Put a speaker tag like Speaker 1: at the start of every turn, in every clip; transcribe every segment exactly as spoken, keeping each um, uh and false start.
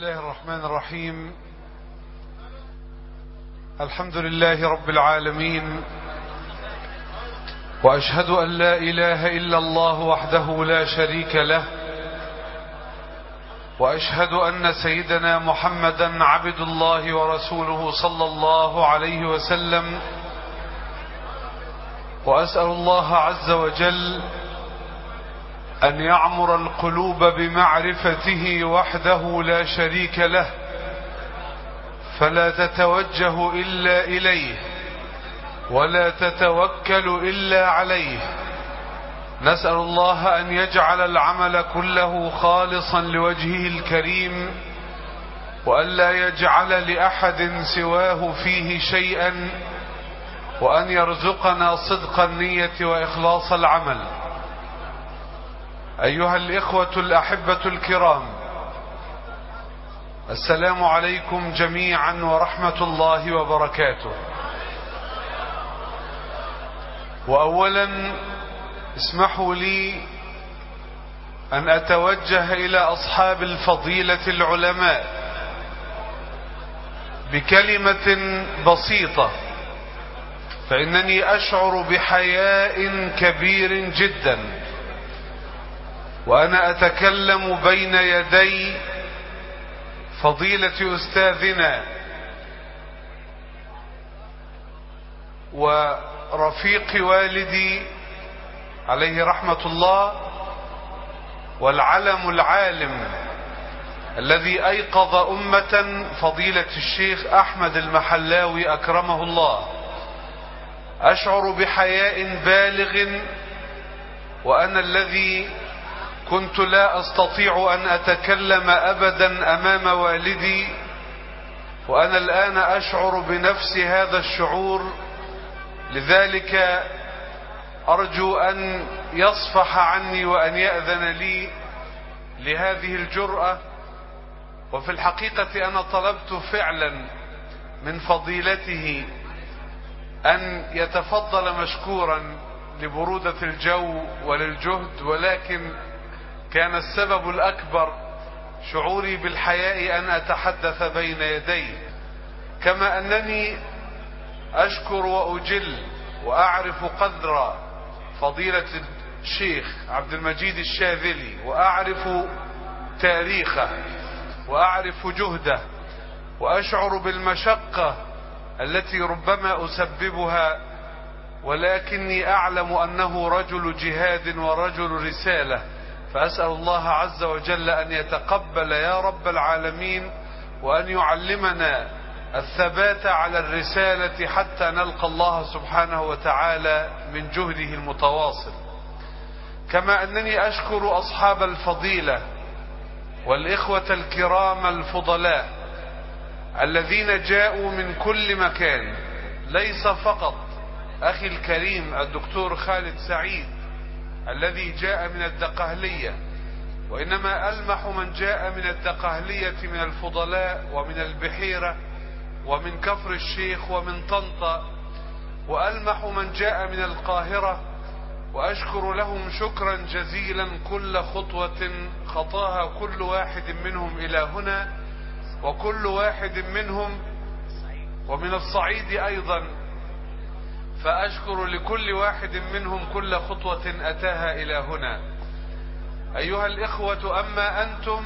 Speaker 1: الله الرحمن الرحيم. الحمد لله رب العالمين، وأشهد أن لا إله إلا الله وحده لا شريك له، وأشهد أن سيدنا محمدا عبد الله ورسوله صلى الله عليه وسلم. وأسأل الله عز وجل أن يعمر القلوب بمعرفته وحده لا شريك له، فلا تتوجه إلا إليه ولا تتوكل إلا عليه. نسأل الله أن يجعل العمل كله خالصا لوجهه الكريم، وأن لا يجعل لأحد سواه فيه شيئا، وأن يرزقنا صدق النية وإخلاص العمل. أيها الإخوة الأحبة الكرام، السلام عليكم جميعا ورحمة الله وبركاته. وأولا اسمحوا لي أن أتوجه إلى أصحاب الفضيلة العلماء بكلمة بسيطة، فإنني أشعر بحياء كبير جدا وأنا أتكلم بين يدي فضيلة أستاذنا ورفيق والدي عليه رحمة الله، والعلم العالم الذي أيقظ أمة، فضيلة الشيخ أحمد المحلاوي أكرمه الله. أشعر بحياء بالغ، وأنا الذي كنت لا أستطيع أن أتكلم أبدا أمام والدي، وأنا الآن أشعر بنفس هذا الشعور. لذلك أرجو أن يصفح عني وأن يأذن لي لهذه الجرأة. وفي الحقيقة أنا طلبت فعلا من فضيلته أن يتفضل مشكورا لبرودة الجو وللجهد، ولكن كان السبب الأكبر شعوري بالحياء أن أتحدث بين يديه. كما أنني أشكر وأجل وأعرف قدر فضيلة الشيخ عبد المجيد الشاذلي، وأعرف تاريخه وأعرف جهده، وأشعر بالمشقة التي ربما أسببها، ولكني أعلم أنه رجل جهاد ورجل رسالة. فأسأل الله عز وجل أن يتقبل يا رب العالمين، وأن يعلمنا الثبات على الرسالة حتى نلقى الله سبحانه وتعالى من جهده المتواصل. كما أنني أشكر أصحاب الفضيلة والإخوة الكرام الفضلاء الذين جاءوا من كل مكان، ليس فقط أخي الكريم الدكتور خالد سعيد الذي جاء من الدقهلية، وإنما ألمح من جاء من الدقهلية من الفضلاء ومن البحيرة ومن كفر الشيخ ومن طنطا، وألمح من جاء من القاهرة، وأشكر لهم شكرا جزيلا كل خطوة خطاها كل واحد منهم إلى هنا، وكل واحد منهم ومن الصعيد أيضا، فأشكر لكل واحد منهم كل خطوة أتاها إلى هنا. أيها الإخوة، أما أنتم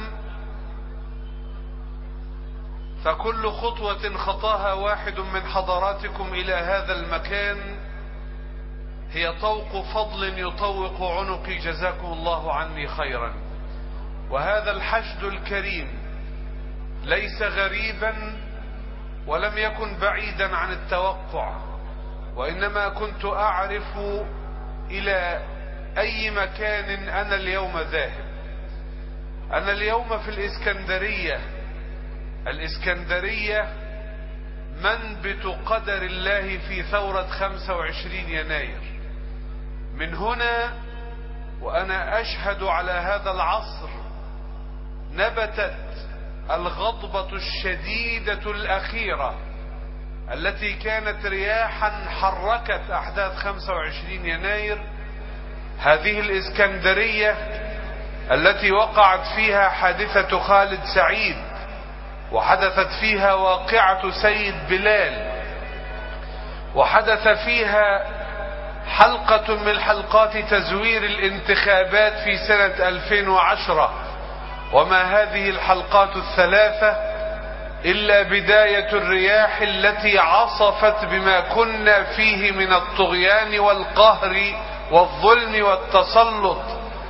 Speaker 1: فكل خطوة خطاها واحد من حضراتكم إلى هذا المكان هي طوق فضل يطوق عنقي، جزاكم الله عني خيرا. وهذا الحشد الكريم ليس غريبا ولم يكن بعيدا عن التوقع، وإنما كنت أعرف إلى أي مكان أنا اليوم ذاهب. أنا اليوم في الإسكندرية. الإسكندرية منبت قدر الله في ثورة خمسة وعشرين يناير. من هنا وأنا أشهد على هذا العصر نبتت الغضبة الشديدة الأخيرة التي كانت رياحا حركت أحداث خمسة وعشرين يناير. هذه الإسكندرية التي وقعت فيها حادثة خالد سعيد وحدثت فيها واقعة سيد بلال، وحدث فيها حلقة من حلقات تزوير الانتخابات في سنة ألفين وعشرة، وما هذه الحلقات الثلاثة إلا بداية الرياح التي عصفت بما كنا فيه من الطغيان والقهر والظلم والتسلط.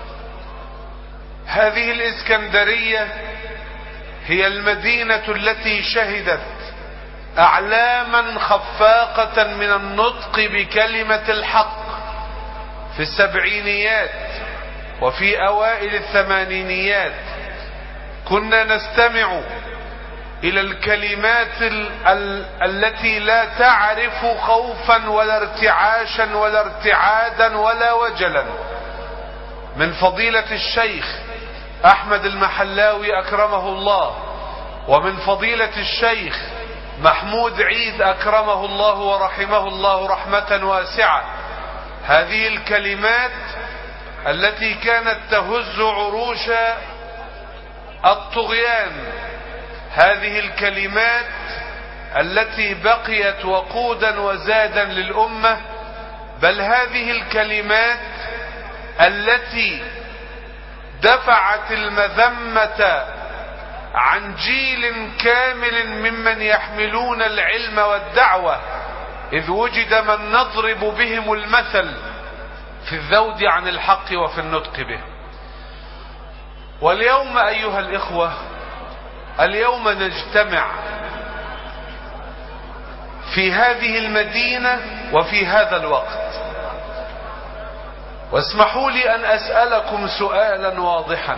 Speaker 1: هذه الإسكندرية هي المدينة التي شهدت أعلاما خفاقة من النطق بكلمة الحق في السبعينيات وفي أوائل الثمانينيات. كنا نستمع إلى الكلمات ال ال التي لا تعرف خوفا ولا ارتعاشا ولا ارتعادا ولا وجلا من فضيلة الشيخ أحمد المحلاوي أكرمه الله، ومن فضيلة الشيخ محمود عيد أكرمه الله ورحمه الله رحمة واسعة. هذه الكلمات التي كانت تهز عروش الطغيان، هذه الكلمات التي بقيت وقودا وزادا للأمة، بل هذه الكلمات التي دفعت المذمة عن جيل كامل ممن يحملون العلم والدعوة، إذ وجد من نضرب بهم المثل في الذود عن الحق وفي النطق به. واليوم أيها الإخوة، اليوم نجتمع في هذه المدينة وفي هذا الوقت، واسمحوا لي أن أسألكم سؤالا واضحا: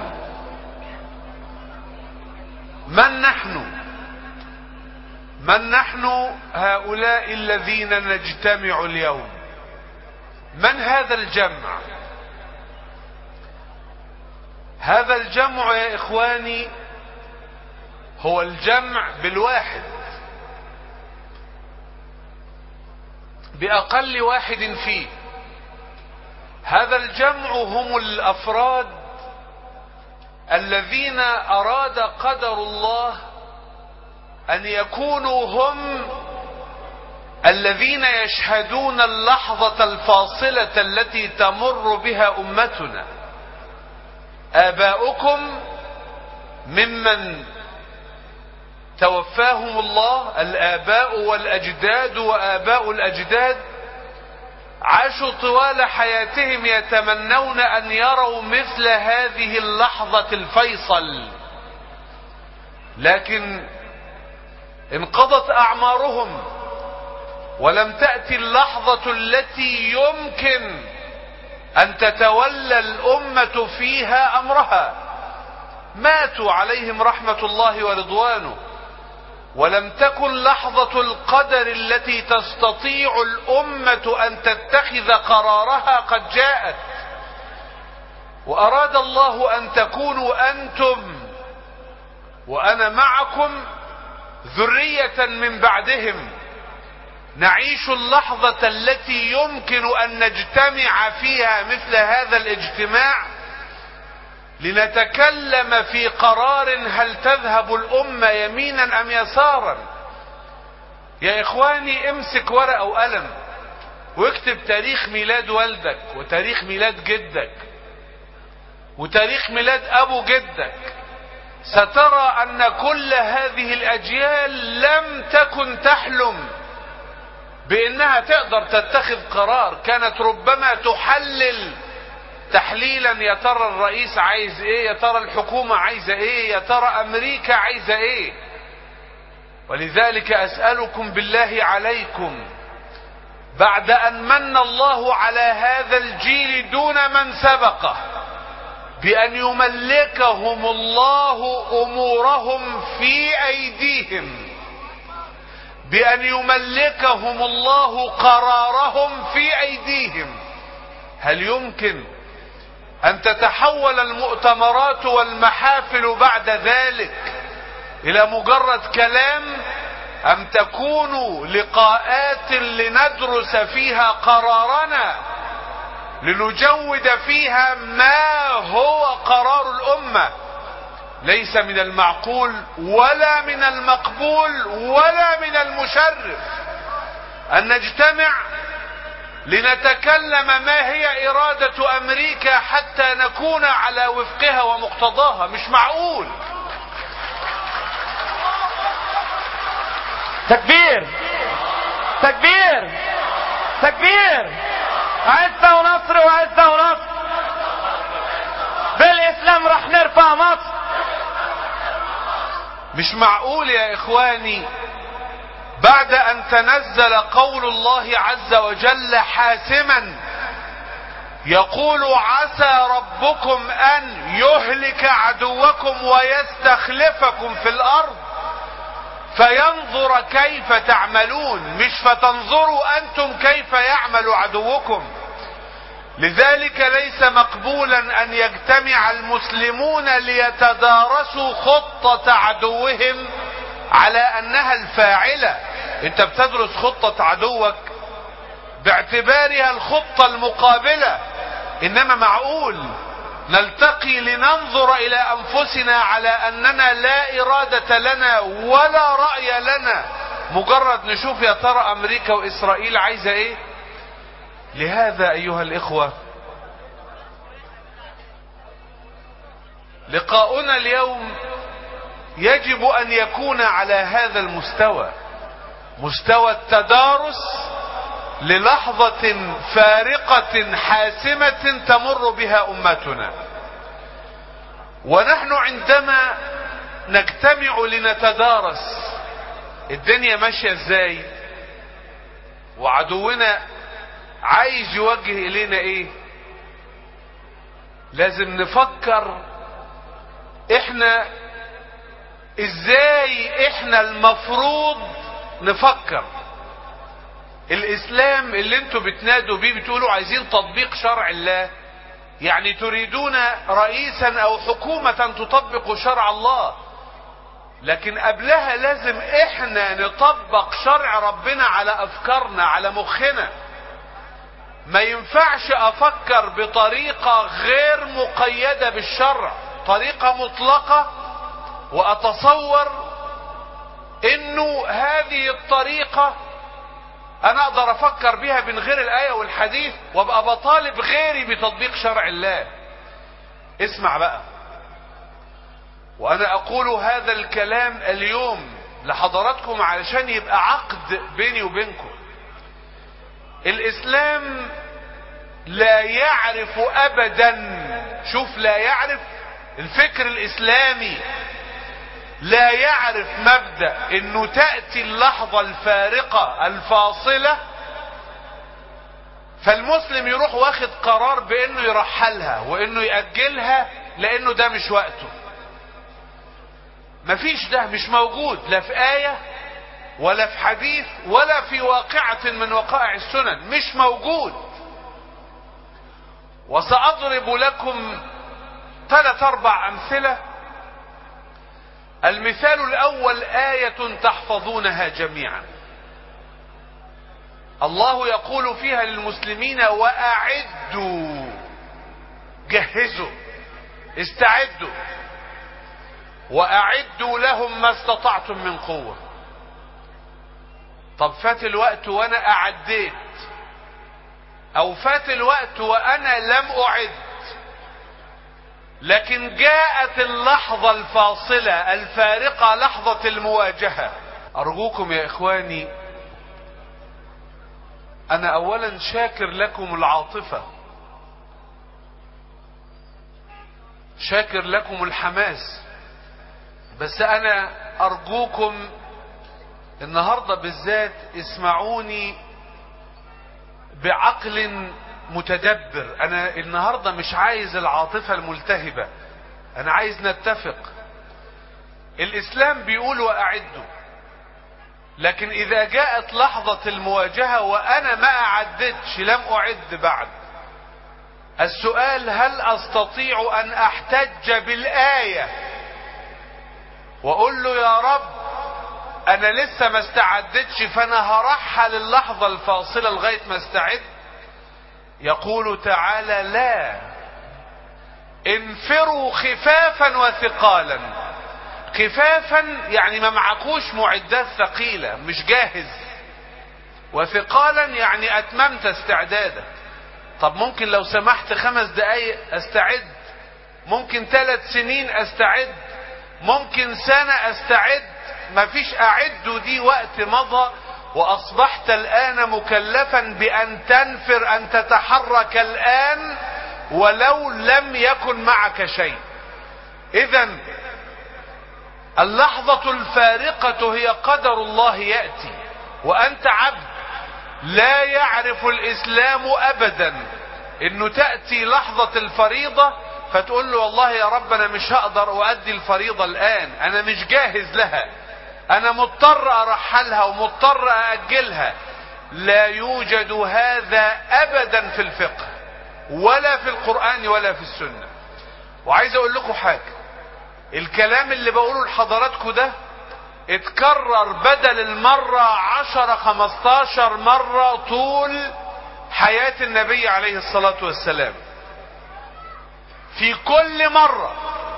Speaker 1: من نحن؟ من نحن هؤلاء الذين نجتمع اليوم؟ من هذا الجمع؟ هذا الجمع يا إخواني هو الجمع بالواحد، بأقل واحد فيه. هذا الجمع هم الأفراد الذين أراد قدر الله أن يكونوا هم الذين يشهدون اللحظة الفاصلة التي تمر بها أمتنا. آباؤكم ممن توفاهم الله، الآباء والأجداد وآباء الأجداد، عاشوا طوال حياتهم يتمنون أن يروا مثل هذه اللحظة الفيصل، لكن انقضت أعمارهم ولم تأتي اللحظة التي يمكن أن تتولى الأمة فيها أمرها. ماتوا عليهم رحمة الله ورضوانه، ولم تكن لحظة القدر التي تستطيع الأمة أن تتخذ قرارها قد جاءت، وأراد الله أن تكونوا أنتم وأنا معكم ذرية من بعدهم، نعيش اللحظة التي يمكن أن نجتمع فيها مثل هذا الاجتماع لنتكلم في قرار هل تذهب الأمة يمينا أم يسارا. يا إخواني، امسك ورقة وقلم واكتب تاريخ ميلاد والدك وتاريخ ميلاد جدك وتاريخ ميلاد أبو جدك، سترى أن كل هذه الأجيال لم تكن تحلم بأنها تقدر تتخذ قرار. كانت ربما تحلل تحليلا: يا ترى الرئيس عايز ايه، يا ترى الحكومة عايزة ايه، يا ترى امريكا عايزة ايه. ولذلك اسألكم بالله عليكم، بعد ان من الله على هذا الجيل دون من سبقه بان يملكهم الله امورهم في ايديهم، بان يملكهم الله قرارهم في ايديهم، هل يمكن أن تتحول المؤتمرات والمحافل بعد ذلك إلى مجرد كلام، أم تكون لقاءات لندرس فيها قرارنا، لنجود فيها ما هو قرار الأمة؟ ليس من المعقول ولا من المقبول ولا من المشرف أن نجتمع لنتكلم ما هي إرادة أمريكا حتى نكون على وفقها ومقتضاها. مش معقول.
Speaker 2: تكبير تكبير تكبير. عزة ونصر وعزة ونصر. بالإسلام رح نرفع مصر.
Speaker 1: مش معقول يا إخواني بعد أن تنزل قول الله عز وجل حاسما يقول عسى ربكم أن يهلك عدوكم ويستخلفكم في الأرض فينظر كيف تعملون، مش فتنظروا أنتم كيف يعمل عدوكم. لذلك ليس مقبولا أن يجتمع المسلمون ليتدارسوا خطة عدوهم على أنها الفاعلة. انت بتدرس خطة عدوك باعتبارها الخطة المقابلة، انما معقول نلتقي لننظر الى انفسنا على اننا لا ارادة لنا ولا رأي لنا، مجرد نشوف يا ترى امريكا واسرائيل عايزة ايه؟ لهذا ايها الاخوة لقاؤنا اليوم يجب ان يكون على هذا المستوى، مستوى التدارس للحظة فارقة حاسمة تمر بها امتنا. ونحن عندما نجتمع لنتدارس الدنيا ماشية ازاي وعدونا عايز يوجه الينا ايه، لازم نفكر احنا ازاي احنا المفروض نفكر. الاسلام اللي انتوا بتنادوا بيه بتقولوا عايزين تطبيق شرع الله، يعني تريدون رئيسا او حكومة تطبق شرع الله، لكن قبلها لازم احنا نطبق شرع ربنا على افكارنا على مخنا. ما ينفعش افكر بطريقة غير مقيدة بالشرع، طريقة مطلقة، واتصور انه هذه الطريقة انا اقدر افكر بها من غير الاية والحديث وابقى بطالب غيري بتطبيق شرع الله. اسمع بقى، وانا اقول هذا الكلام اليوم لحضراتكم علشان يبقى عقد بيني وبينكم. الاسلام لا يعرف ابدا، شوف لا يعرف، الفكر الاسلامي لا يعرف مبدأ انه تأتي اللحظة الفارقة الفاصلة فالمسلم يروح واخد قرار بانه يرحلها وانه يأجلها لانه ده مش وقته. مفيش، ده مش موجود لا في آية ولا في حديث ولا في واقعة من وقائع السنن، مش موجود. وسأضرب لكم ثلاث اربع امثلة. المثال الاول آية تحفظونها جميعا، الله يقول فيها للمسلمين واعدوا، جهزوا، استعدوا، واعدوا لهم ما استطعتم من قوة. طب فات الوقت وانا اعديت، او فات الوقت وانا لم اعد، لكن جاءت اللحظة الفاصلة الفارقة، لحظة المواجهة. ارجوكم يا اخواني، انا اولا شاكر لكم العاطفة، شاكر لكم الحماس، بس انا ارجوكم النهاردة بالذات اسمعوني بعقل متدبر. انا النهاردة مش عايز العاطفة الملتهبة، انا عايز نتفق. الاسلام بيقول واعدوا، لكن اذا جاءت لحظة المواجهة وانا ما اعدتش، لم اعد بعد، السؤال هل استطيع ان احتج بالآية واقول له يا رب انا لسه ما استعدتش فانا هرحل اللحظة الفاصلة لغاية ما استعد؟ يقول تعالى لا، انفروا خفافا وثقالا. خفافا يعني ما معكوش معدات ثقيلة، مش جاهز. وثقالا يعني اتممت استعدادك. طب ممكن لو سمحت خمس دقايق استعد، ممكن ثلاث سنين استعد، ممكن سنة استعد. مفيش اعد دي وقت مضى، واصبحت الان مكلفا بان تنفر، ان تتحرك الان ولو لم يكن معك شيء. اذا اللحظة الفارقة هي قدر الله يأتي، وانت عبد لا يعرف الاسلام ابدا انه تأتي لحظة الفريضة فتقول له والله يا رب انا مش هقدر اؤدي الفريضة الان، انا مش جاهز لها، انا مضطر ارحلها ومضطر ااجلها. لا يوجد هذا ابدا في الفقه ولا في القرآن ولا في السنة. وعايز اقول لكم حاجة، الكلام اللي بقوله لحضراتكم ده اتكرر بدل المرة عشرة خمستاشر مرة طول حياة النبي عليه الصلاة والسلام. في كل مرة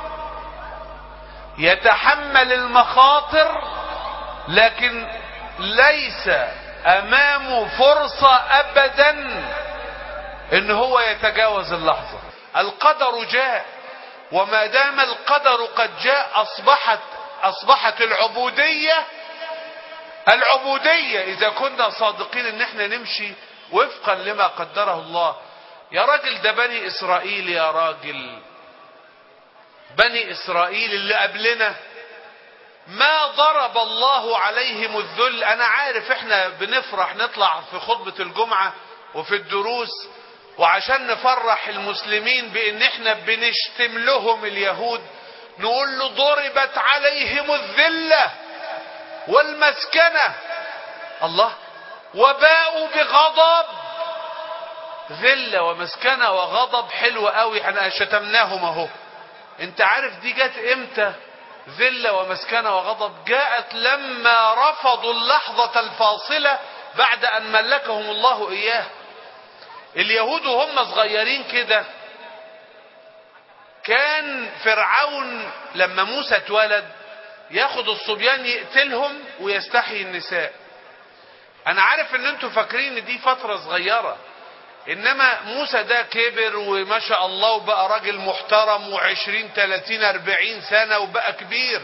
Speaker 1: يتحمل المخاطر، لكن ليس امامه فرصة ابدا ان هو يتجاوز اللحظة. القدر جاء، وما دام القدر قد جاء اصبحت اصبحت العبودية العبودية اذا كنا صادقين ان احنا نمشي وفقا لما قدره الله. يا راجل ده بني اسرائيل، يا راجل بني اسرائيل اللي قبلنا ما ضرب الله عليهم الذل. انا عارف احنا بنفرح نطلع في خطبة الجمعة وفي الدروس وعشان نفرح المسلمين بان احنا بنشتم لهم اليهود، نقول له ضربت عليهم الذلة والمسكنة. الله، وباءوا بغضب. ذلة ومسكنة وغضب حلو قوي، احنا شتمناهم اهو. انت عارف دي جت امتى؟ ذلة ومسكنة وغضب جاءت لما رفضوا اللحظة الفاصلة بعد ان ملكهم الله اياه. اليهود وهم صغيرين كده، كان فرعون لما موسى اتولد ياخد الصبيان يقتلهم ويستحيي النساء. انا عارف ان انتوا فاكرين ان دي فترة صغيرة، انما موسى ده كبر وما شاء الله وبقى راجل محترم وعشرين تلاتين اربعين سنة وبقى كبير.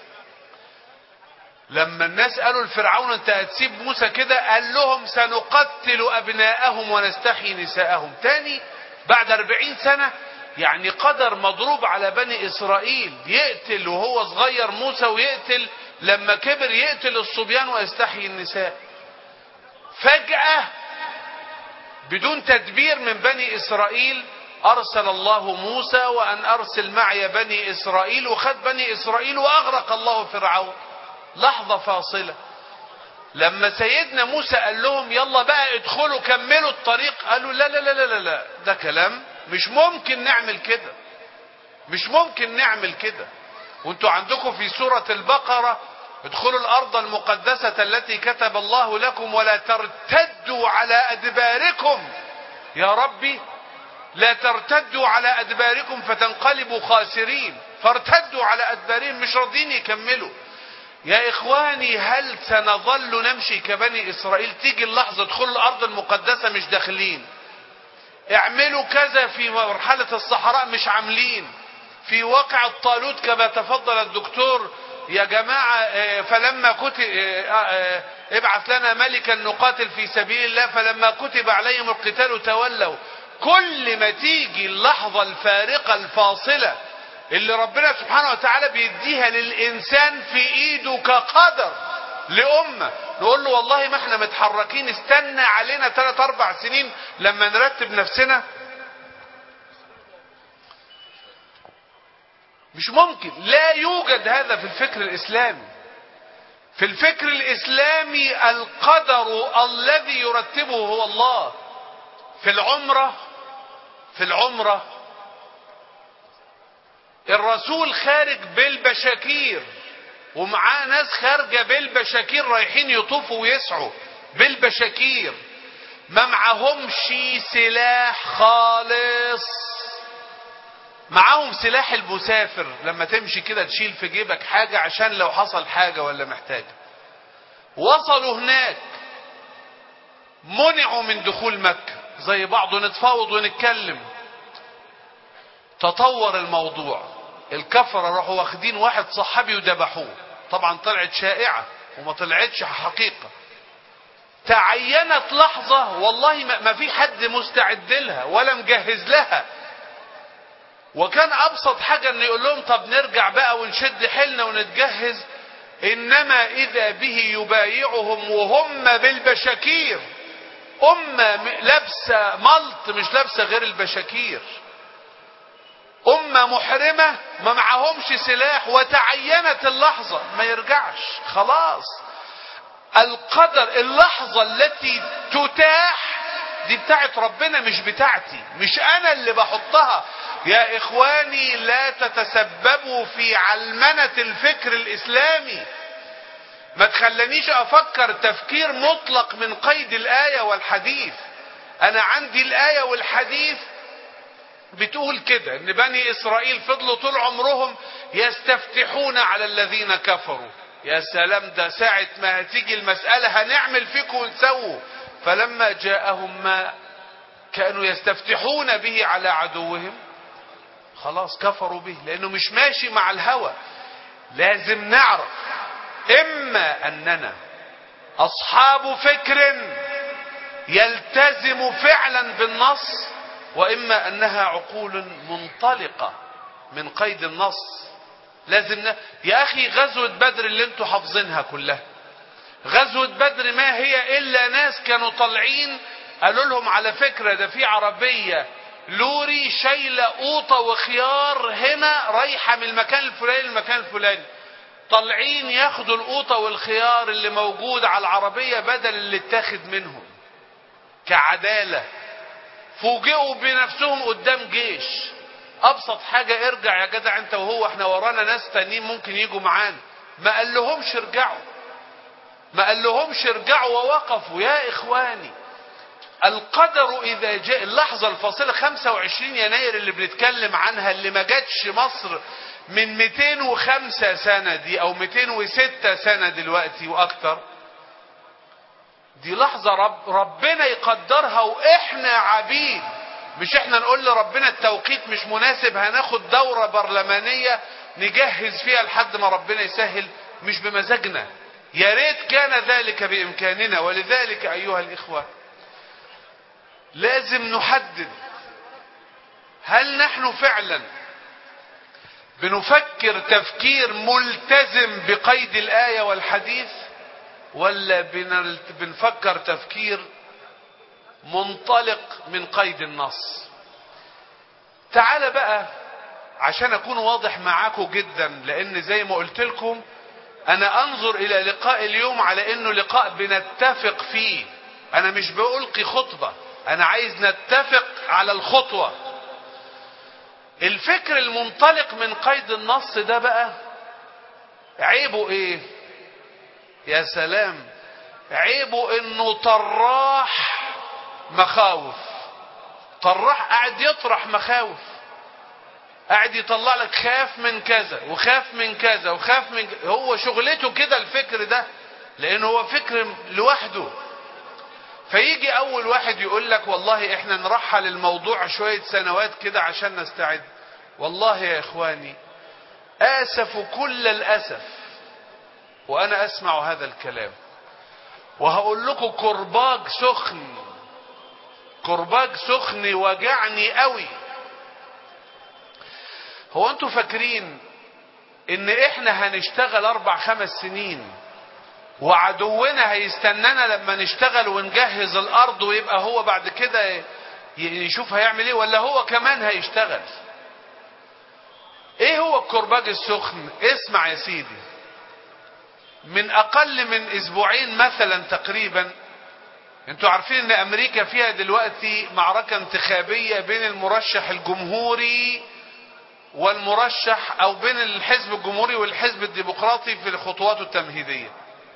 Speaker 1: لما الناس قالوا لفرعون انت هتسيب موسى كده، قال لهم سنقتل ابناءهم ونستحيي نساءهم. تاني بعد اربعين سنة، يعني قدر مضروب على بني اسرائيل، يقتل وهو صغير موسى ويقتل لما كبر، يقتل الصبيان ويستحيي النساء. فجأة بدون تدبير من بني اسرائيل ارسل الله موسى وان ارسل معي بني اسرائيل، وخد بني اسرائيل واغرق الله فرعون. لحظة فاصلة. لما سيدنا موسى قال لهم يلا بقى ادخلوا كملوا الطريق، قالوا لا لا لا لا لا، ده كلام مش ممكن نعمل كده، مش ممكن نعمل كده. وانتوا عندكم في سورة البقرة ادخلوا الارض المقدسة التي كتب الله لكم ولا ترتدوا على ادباركم. يا ربي لا ترتدوا على ادباركم فتنقلبوا خاسرين. فارتدوا على ادبارهم، مش راضين يكملوا. يا اخواني هل سنظل نمشي كبني اسرائيل؟ تيجي اللحظة ادخلوا الارض المقدسة مش داخلين، اعملوا كذا في مرحلة الصحراء مش عاملين، في واقع الطالوت كما تفضل الدكتور يا جماعة فلما كتب ابعث لنا ملكا نقاتل في سبيل الله فلما كتب عليهم القتال تولوا. كل ما تيجي اللحظة الفارقة الفاصلة اللي ربنا سبحانه وتعالى بيديها للإنسان في إيده كقدر لأمة، نقول له والله ما احنا متحركين، استنى علينا ثلاث أربع سنين لما نرتب نفسنا. مش ممكن، لا يوجد هذا في الفكر الإسلامي. في الفكر الإسلامي القدر الذي يرتبه هو الله. في العمرة في العمرة الرسول خارج بالبشاكير ومعاه ناس خارجة بالبشاكير رايحين يطوفوا ويسعوا بالبشاكير، ما معهمش سلاح خالص معاهم سلاح المسافر، لما تمشي كده تشيل في جيبك حاجة عشان لو حصل حاجة ولا محتاجة. وصلوا هناك منعوا من دخول مكة، زي بعض نتفاوض ونتكلم. تطور الموضوع، الكفرة راحوا واخدين واحد صحابي وذبحوه. طبعا طلعت شائعة وما طلعتش حقيقة. تعينت لحظة والله ما في حد مستعد لها ولا مجهز لها، وكان ابسط حاجة ان يقول لهم طب نرجع بقى ونشد حيلنا ونتجهز. انما اذا به يبايعهم وهم بالبشاكير، امة لابسة ملط مش لابسة غير البشاكير، امة محرمة ما معهمش سلاح، وتعينت اللحظة ما يرجعش خلاص. القدر اللحظة التي تتاح دي بتاعت ربنا مش بتاعتي، مش انا اللي بحطها. يا اخواني لا تتسببوا في علمنة الفكر الاسلامي. ما تخلنيش افكر تفكير مطلق من قيد الاية والحديث. انا عندي الاية والحديث بتقول كده ان بني اسرائيل فضلوا طول عمرهم يستفتحون على الذين كفروا. يا سلام، ده ساعة ما هتيجي المسألة هنعمل فيكم ونسووا. فلما جاءهم ما كانوا يستفتحون به على عدوهم خلاص كفروا به، لانه مش ماشي مع الهوى. لازم نعرف اما اننا اصحاب فكر يلتزم فعلا بالنص، واما انها عقول منطلقة من قيد النص. لازم ن... يا اخي غزوة بدر اللي انتوا حافظينها كلها، غزوة بدر ما هي الا ناس كانوا طالعين قالوا لهم على فكرة ده في عربية لوري شايلة قوطة وخيار هنا رايحة من المكان الفلاني للمكان الفلاني. طالعين ياخدوا القوطة والخيار اللي موجود على العربية بدل اللي اتاخد منهم كعدالة. فوجئوا بنفسهم قدام جيش. ابسط حاجة ارجع يا جدع انت وهو، احنا ورانا ناس تانيين ممكن يجوا معانا. ما قال لهمش ارجعوا، ما قال لهمش ارجعوا ووقفوا. يا اخواني القدر اذا جاء اللحظة الفاصلة خمسة وعشرين يناير اللي بنتكلم عنها، اللي ما جاتش مصر من مئتين وخمسة سنة دي او مئتين وستة سنة دلوقتي واكتر، دي لحظة رب ربنا يقدرها واحنا عبيد. مش احنا نقول لربنا التوقيت مش مناسب هناخد دورة برلمانية نجهز فيها لحد ما ربنا يسهل، مش بمزاجنا. يا ريت كان ذلك بامكاننا. ولذلك ايها الاخوة لازم نحدد، هل نحن فعلا بنفكر تفكير ملتزم بقيد الآية والحديث، ولا بنفكر تفكير منطلق من قيد النص؟ تعال بقى عشان اكون واضح معاكم جدا، لان زي ما قلت لكم انا انظر الى لقاء اليوم على انه لقاء بنتفق فيه. انا مش بألقي خطبة، انا عايز نتفق على الخطوة. الفكر المنطلق من قيد النص ده بقى عيبه ايه؟ يا سلام، عيبه انه طراح مخاوف. طراح قاعد يطرح مخاوف، قاعد يطلع لك خاف من كذا وخاف من كذا وخاف من كذا. هو شغلته كده الفكر ده، لانه هو فكر لوحده. فيجي اول واحد يقول لك والله احنا نرحل الموضوع شوية سنوات كده عشان نستعد. والله يا اخواني اسف كل الاسف وانا اسمع هذا الكلام، وهقول لكم كرباج سخن، كرباج سخن وجعني قوي. هو انتوا فاكرين ان احنا هنشتغل اربع خمس سنين وعدونا هيستنانا لما نشتغل ونجهز الارض ويبقى هو بعد كده يشوف هيعمل ايه، ولا هو كمان هيشتغل؟ ايه هو الكرباج السخن؟ اسمع يا سيدي، من اقل من اسبوعين مثلا تقريبا، انتوا عارفين ان امريكا فيها دلوقتي معركة انتخابية بين المرشح الجمهوري والمرشح او بين الحزب الجمهوري والحزب الديمقراطي في خطواته التمهيدية.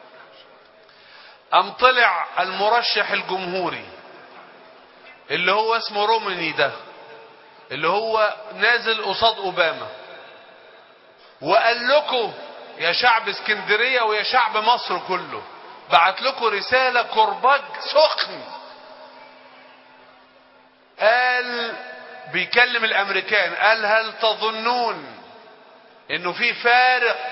Speaker 1: ام طلع المرشح الجمهوري اللي هو اسمه روماني ده اللي هو نازل قصاد اوباما، وقال لكم يا شعب اسكندرية ويا شعب مصر كله، بعت لكم رسالة كرباج سخن. قال بيكلم الامريكان، قال هل تظنون انه في فارق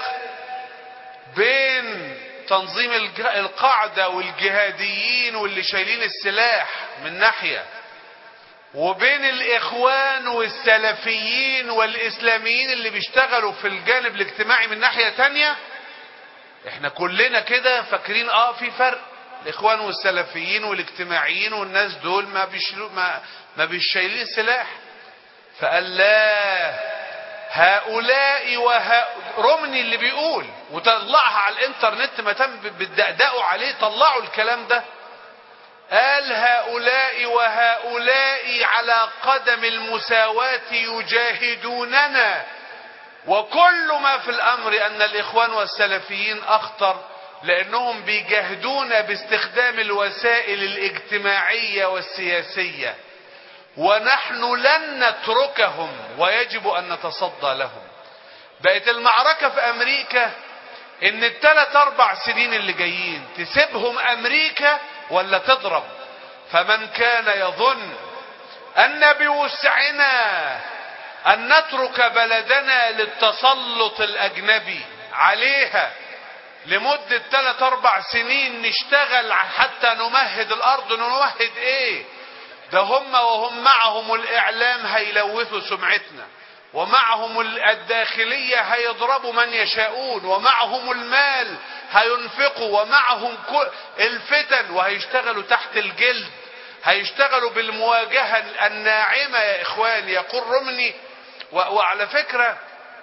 Speaker 1: بين تنظيم القاعدة والجهاديين واللي شايلين السلاح من ناحية، وبين الاخوان والسلفيين والاسلاميين اللي بيشتغلوا في الجانب الاجتماعي من ناحية تانية؟ احنا كلنا كده فاكرين اه في فرق، الاخوان والسلفيين والاجتماعيين والناس دول ما بيشيلوا ما ما بيشيلين سلاح. فقال لا، هؤلاء وها رمني اللي بيقول، وطلعها على الانترنت ما تم بتدقدقوا عليه، طلعوا الكلام ده. قال هؤلاء وهؤلاء على قدم المساواة يجاهدوننا، وكل ما في الامر ان الاخوان والسلفيين اخطر، لانهم بيجاهدون باستخدام الوسائل الاجتماعية والسياسية، ونحن لن نتركهم ويجب ان نتصدى لهم. بقت المعركة في امريكا ان الثلاث اربع سنين اللي جايين تسيبهم امريكا ولا تضرب. فمن كان يظن ان بوسعنا ان نترك بلدنا للتسلط الاجنبي عليها لمدة ثلاث اربع سنين نشتغل حتى نمهد الارض، نمهد ايه؟ ده هم وهم معهم الاعلام هيلوثوا سمعتنا، ومعهم الداخلية هيضربوا من يشاءون، ومعهم المال هينفقوا، ومعهم الفتن، وهيشتغلوا تحت الجلد، هيشتغلوا بالمواجهة الناعمة يا اخوان. يقول رمني وعلى فكرة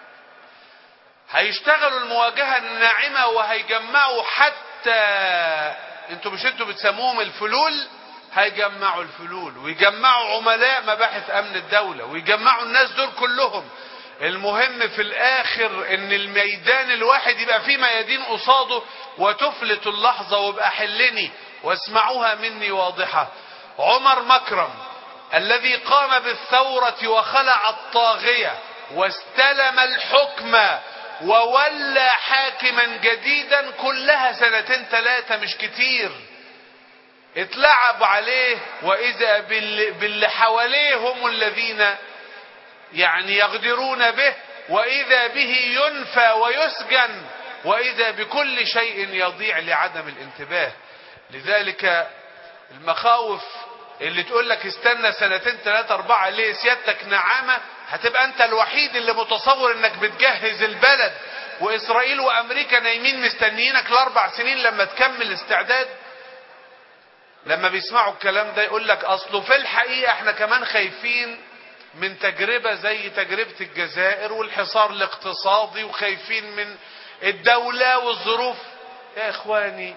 Speaker 1: هيشتغلوا المواجهة الناعمة، وهيجمعوا حتى انتوا مش انتوا بتسموهم الفلول، هيجمعوا الفلول ويجمعوا عملاء مباحث امن الدولة ويجمعوا الناس دول كلهم. المهم في الاخر ان الميدان الواحد يبقى فيه ميادين قصاده، وتفلت اللحظة وابقى حلني واسمعوها مني واضحة. عمر مكرم الذي قام بالثورة وخلع الطاغية واستلم الحكم وولى حاكما جديدا، كلها سنتين ثلاثة مش كتير، اتلعب عليه، واذا باللي حواليه هم الذين يعني يغدرون به، واذا به ينفى ويسجن، واذا بكل شيء يضيع لعدم الانتباه. لذلك المخاوف اللي تقول لك استنى سنتين ثلاثة اربعة ليه؟ سيادتك نعامة، هتبقى انت الوحيد اللي متصور انك بتجهز البلد، واسرائيل وامريكا نايمين مستنيينك الاربع سنين لما تكمل استعداد. لما بيسمعوا الكلام ده يقول لك اصله في الحقيقة احنا كمان خايفين من تجربة زي تجربة الجزائر والحصار الاقتصادي، وخايفين من الدولة والظروف. يا اخواني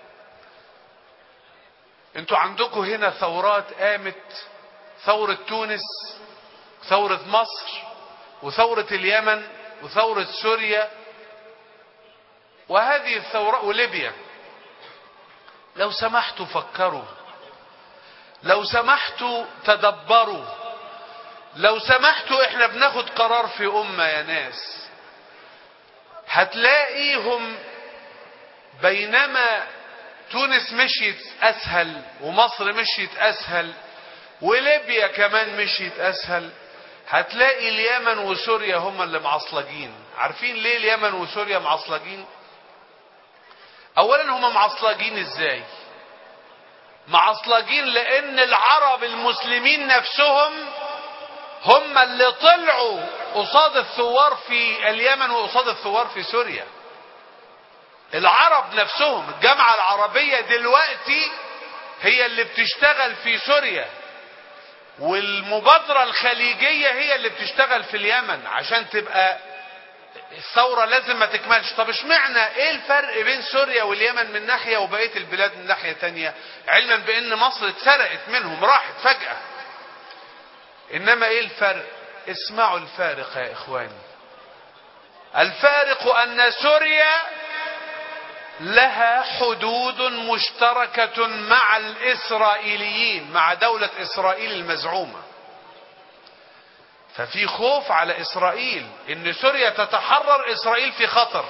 Speaker 1: انتوا عندكم هنا ثورات قامت، ثورة تونس، ثورة مصر، وثورة اليمن، وثورة سوريا، وهذه الثورات، وليبيا. لو سمحتوا فكروا، لو سمحتوا تدبروا، لو سمحتوا احنا بناخد قرار في امة يا ناس. هتلاقيهم بينما تونس مشيت اسهل، ومصر مشيت اسهل، وليبيا كمان مشيت اسهل، هتلاقي اليمن وسوريا هم اللي معصلجين. عارفين ليه اليمن وسوريا معصلجين؟ اولا هم معصلجين ازاي؟ معصلجين لان العرب المسلمين نفسهم هم اللي طلعوا قصاد الثوار في اليمن وقصاد الثوار في سوريا. العرب نفسهم، الجامعة العربية دلوقتي هي اللي بتشتغل في سوريا، والمبادرة الخليجية هي اللي بتشتغل في اليمن عشان تبقى الثورة لازم ما تكملش. طب اشمعنى ايه الفرق بين سوريا واليمن من ناحية وبقية البلاد من ناحية تانية؟ علما بان مصر اتسرقت منهم، راحت فجأة. انما ايه الفرق؟ اسمعوا الفارق يا اخواني. الفارق ان سوريا لها حدود مشتركة مع الاسرائيليين، مع دولة اسرائيل المزعومة. ففي خوف على إسرائيل إن سوريا تتحرر، إسرائيل في خطر.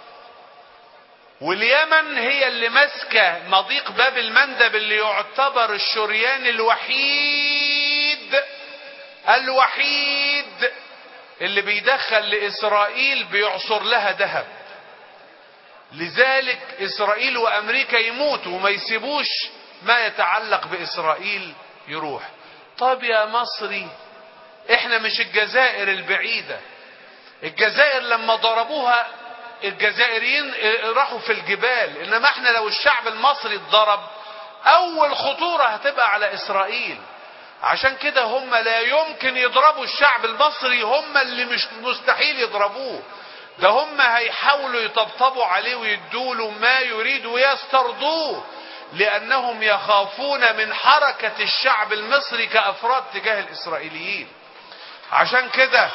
Speaker 1: واليمن هي اللي ماسكه مضيق باب المندب اللي يعتبر الشريان الوحيد الوحيد اللي بيدخل لإسرائيل بيعصر لها ذهب. لذلك إسرائيل وأمريكا يموتوا وما يسيبوش ما يتعلق بإسرائيل يروح. طب يا مصري، احنا مش الجزائر البعيدة. الجزائر لما ضربوها الجزائريين راحوا في الجبال، انما احنا لو الشعب المصري اتضرب اول خطورة هتبقى على اسرائيل. عشان كده هم لا يمكن يضربوا الشعب المصري، هم اللي مش مستحيل يضربوه. ده هم هيحاولوا يطبطبوا عليه ويدوله ما يريد ويسترضوه، لانهم يخافون من حركة الشعب المصري كافراد تجاه الاسرائيليين. عشان كده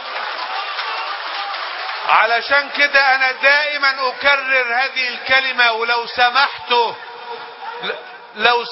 Speaker 1: علشان كده انا دائما اكرر هذه الكلمة، ولو سمحتوا لو س...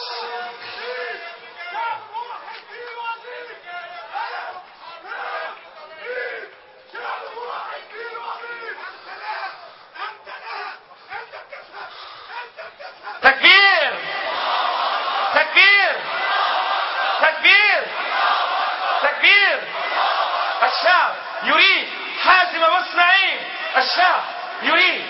Speaker 2: تكبير تكبير تكبير تكبير. الشعب يريد حازم ابو اسماعيل، الشعب يريد.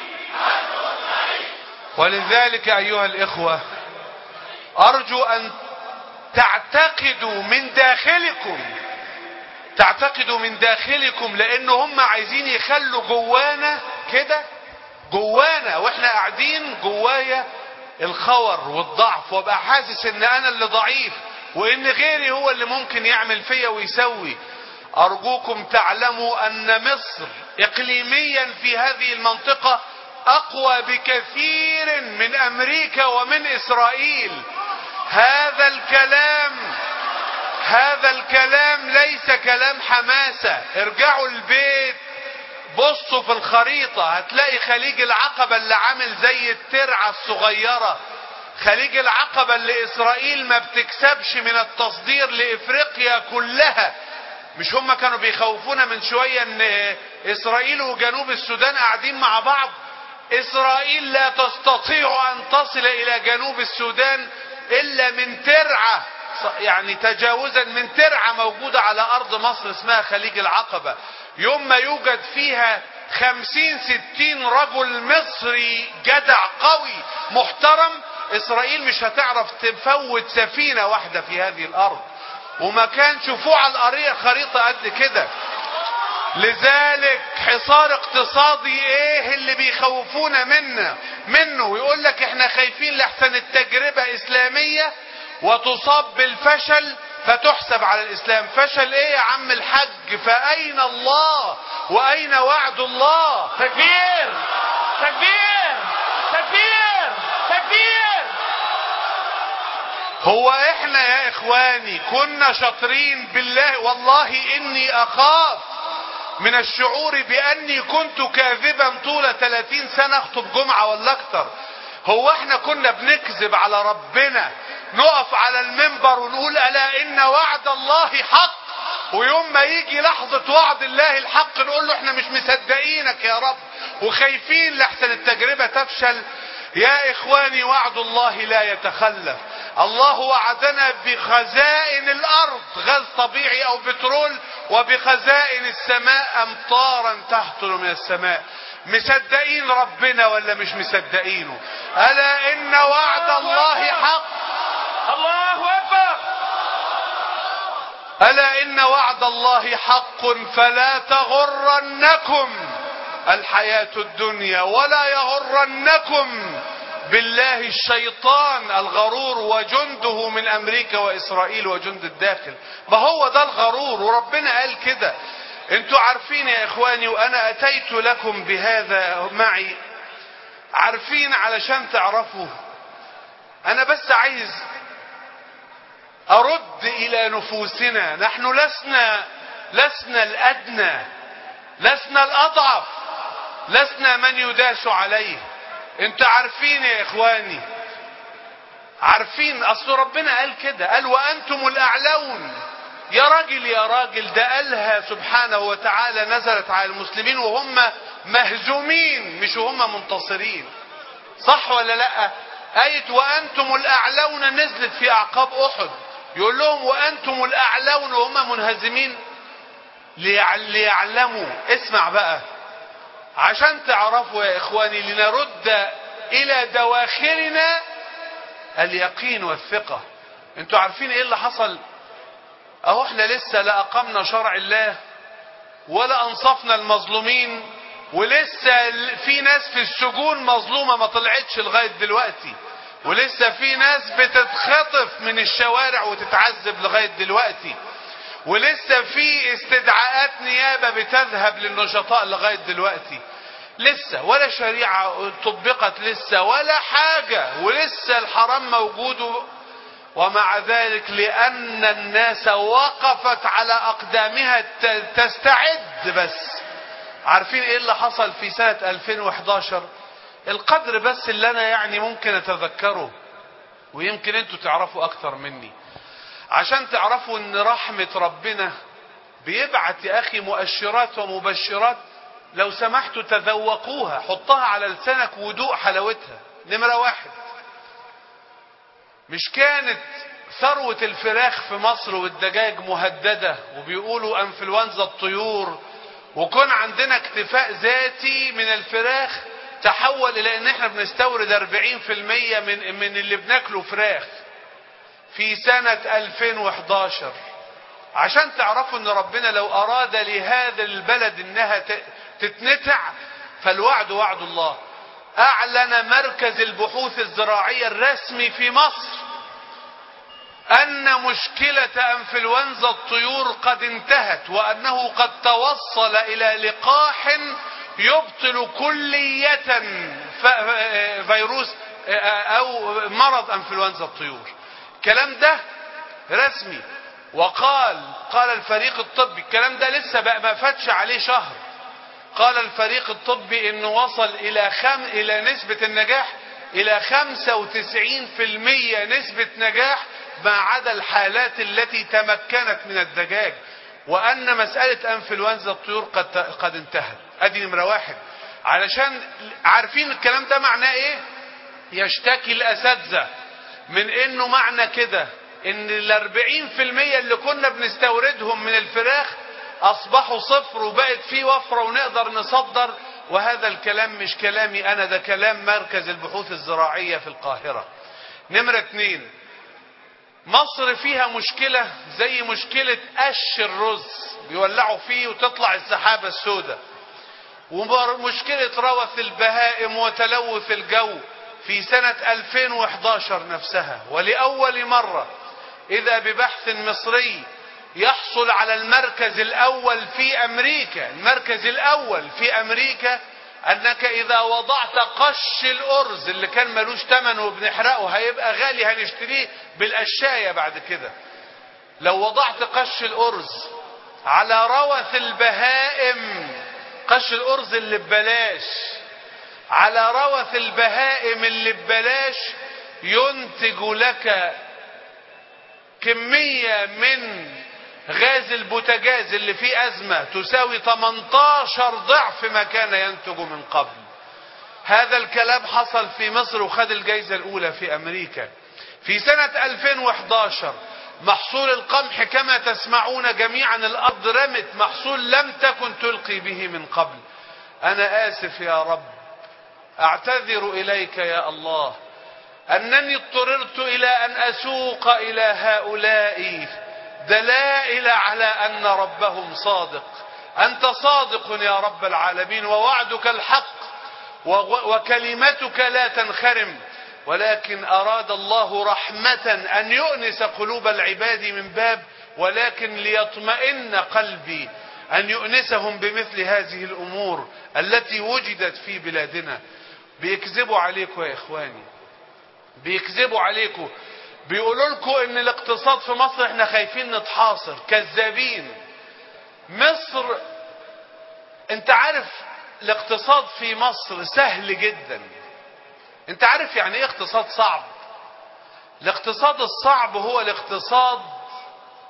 Speaker 1: ولذلك ايها الاخوة ارجو ان تعتقدوا من داخلكم تعتقدوا من داخلكم لان هم عايزين يخلوا جوانا كده، جوانا واحنا قاعدين جوايا الخور والضعف، وابقى حاسس ان انا اللي ضعيف وان غيري هو اللي ممكن يعمل فيا ويسوي. ارجوكم تعلموا ان مصر اقليميا في هذه المنطقة اقوى بكثير من امريكا ومن اسرائيل. هذا الكلام هذا الكلام ليس كلام حماسة. ارجعوا البيت بصوا في الخريطة هتلاقي خليج العقبة اللي عامل زي الترعة الصغيرة، خليج العقبة اللي اسرائيل ما بتكسبش من التصدير لافريقيا كلها. مش هم كانوا بيخوفونا من شوية ان اسرائيل وجنوب السودان قاعدين مع بعض؟ اسرائيل لا تستطيع ان تصل الى جنوب السودان الا من ترعة، يعني تجاوزا من ترعة موجودة على ارض مصر اسمها خليج العقبة. يوم ما يوجد فيها خمسين ستين رجل مصري جدع قوي محترم، اسرائيل مش هتعرف تفوت سفينة واحدة في هذه الارض. وما كان شوفوه على القرية خريطة قد كده. لذلك حصار اقتصادي ايه اللي بيخوفونا منه منه ويقول لك احنا خايفين لحسن التجربة اسلامية وتصاب بالفشل فتحسب على الاسلام. فشل ايه يا عم الحج؟ فاين الله واين وعد الله؟
Speaker 2: تكبير تكبير تكبير تكبير.
Speaker 1: هو احنا يا اخواني كنا شاطرين؟ بالله والله اني اخاف من الشعور باني كنت كاذبا طول ثلاثين سنة اخطب جمعة ولا اكتر. هو احنا كنا بنكذب على ربنا نقف على المنبر ونقول الا ان وعد الله حق، ويوم ما يجي لحظة وعد الله الحق نقول له احنا مش مصدقينك يا رب وخايفين لحسن التجربة تفشل؟ يا اخواني وعد الله لا يتخلف. الله وعدنا بخزائن الارض غاز طبيعي او بترول، وبخزائن السماء امطارا تهطل من السماء. مصدقين ربنا ولا مش مصدقينه؟ الا ان وعد الله حق.
Speaker 2: الله اكبر.
Speaker 1: الا ان وعد الله حق فلا تغرنكم الحياة الدنيا ولا يغرنكم بالله الشيطان الغرور وجنده من امريكا واسرائيل وجند الداخل. ما هو ده الغرور وربنا قال كده. انتوا عارفين يا اخواني، وانا اتيت لكم بهذا معي عارفين علشان تعرفوا. انا بس عايز ارد الى نفوسنا. نحن لسنا لسنا الادنى، لسنا الاضعف، لسنا من يداس عليه. انتوا عارفين يا اخواني، عارفين اصل ربنا قال كده، قال وانتم الاعلون يا راجل يا راجل، ده قالها سبحانه وتعالى نزلت على المسلمين وهم مهزومين مش وهم منتصرين. صح ولا لا؟ آية وأنتم الأعلون نزلت في أعقاب أحد، يقول لهم وأنتم الأعلون وهم منهزمين. ليعلموا، اسمع بقى عشان تعرفوا يا إخواني، لنرد إلى دواخلنا اليقين والثقة. انتوا عارفين ايه اللي حصل؟ اهو احنا لسه لا اقمنا شرع الله ولا انصفنا المظلومين، ولسه في ناس في السجون مظلومة ما طلعتش لغاية دلوقتي، ولسه في ناس بتتخطف من الشوارع وتتعذب لغاية دلوقتي، ولسه في استدعاءات نيابة بتذهب للنشطاء لغاية دلوقتي، لسه ولا شريعة طبقت لسه ولا حاجة، ولسه الحرام موجود. ومع ذلك لأن الناس وقفت على أقدامها تستعد. بس عارفين ايه اللي حصل في سنة ألفين وإحداشر؟ القدر بس اللي انا يعني ممكن اتذكره، ويمكن انتوا تعرفوا اكتر مني، عشان تعرفوا ان رحمة ربنا بيبعت يا اخي مؤشرات ومبشرات. لو سمحتوا تذوقوها، حطها على لسانك ودوق حلاوتها. نمرة واحد، مش كانت ثروة الفراخ في مصر والدجاج مهددة وبيقولوا انفلونزا الطيور، وكون عندنا اكتفاء ذاتي من الفراخ تحول الى ان احنا بنستورد أربعين في المية من من اللي بناكله فراخ في سنة ألفين وإحداشر. عشان تعرفوا ان ربنا لو اراد لهذا البلد انها تتنتع فالوعد وعد الله. اعلن مركز البحوث الزراعية الرسمي في مصر ان مشكلة انفلونزا الطيور قد انتهت، وانه قد توصل الى لقاح يبطل كلية فيروس او مرض انفلونزا الطيور. الكلام ده رسمي. وقال قال الفريق الطبي، الكلام ده لسه بقى ما فاتش عليه شهر، قال الفريق الطبي انه وصل الى خم الى نسبة النجاح الى خمسة وتسعين في المية نسبة نجاح ما عدا الحالات التي تمكنت من الدجاج، وان مسألة انفلونزا الطيور قد قد انتهت. ادي نمرة واحد. علشان عارفين الكلام ده معناه ايه؟ يشتكي الاساتذة من انه معنى كده ان الاربعين في المية اللي كنا بنستوردهم من الفراخ اصبحوا صفر وبقت فيه وفرة ونقدر نصدر. وهذا الكلام مش كلامي انا، ده كلام مركز البحوث الزراعية في القاهرة. نمرة اتنين، مصر فيها مشكلة زي مشكلة قش الرز، بيولعوا فيه وتطلع السحابة السوداء، ومشكلة روث البهائم وتلوث الجو في سنة ألفين وإحداشر نفسها. ولأول مرة إذا ببحث مصري يحصل على المركز الأول في أمريكا، المركز الأول في أمريكا، أنك إذا وضعت قش الأرز اللي كان ملوش ثمن وبنحرقه هيبقى غالي هنشتريه بالقشاية بعد كده، لو وضعت قش الأرز على روث البهائم، قش الأرز اللي ببلاش على روث البهائم اللي ببلاش، ينتج لك كمية من غاز البوتاجاز اللي فيه أزمة تساوي ثمانية عشر ضعف ما كان ينتج من قبل. هذا الكلام حصل في مصر وخد الجائزة الأولى في أمريكا. في سنة ألفين وإحداشر محصول القمح كما تسمعون جميعا الأرض رمت محصول لم تكن تلقي به من قبل. أنا آسف يا رب، أعتذر إليك يا الله أنني اضطررت إلى أن أسوق إلى هؤلاء دلائل على أن ربهم صادق. أنت صادق يا رب العالمين، ووعدك الحق وكلمتك لا تنخرم، ولكن أراد الله رحمة أن يؤنس قلوب العباد من باب، ولكن ليطمئن قلبي أن يؤنسهم بمثل هذه الأمور التي وجدت في بلادنا. بيكذبوا عليكم يا إخواني، بيكذبوا عليكم، بيقولوا لكم ان الاقتصاد في مصر احنا خايفين نتحاصر. كذابين. مصر، انت عارف الاقتصاد في مصر سهل جدا. انت عارف يعني ايه اقتصاد صعب؟ الاقتصاد الصعب هو الاقتصاد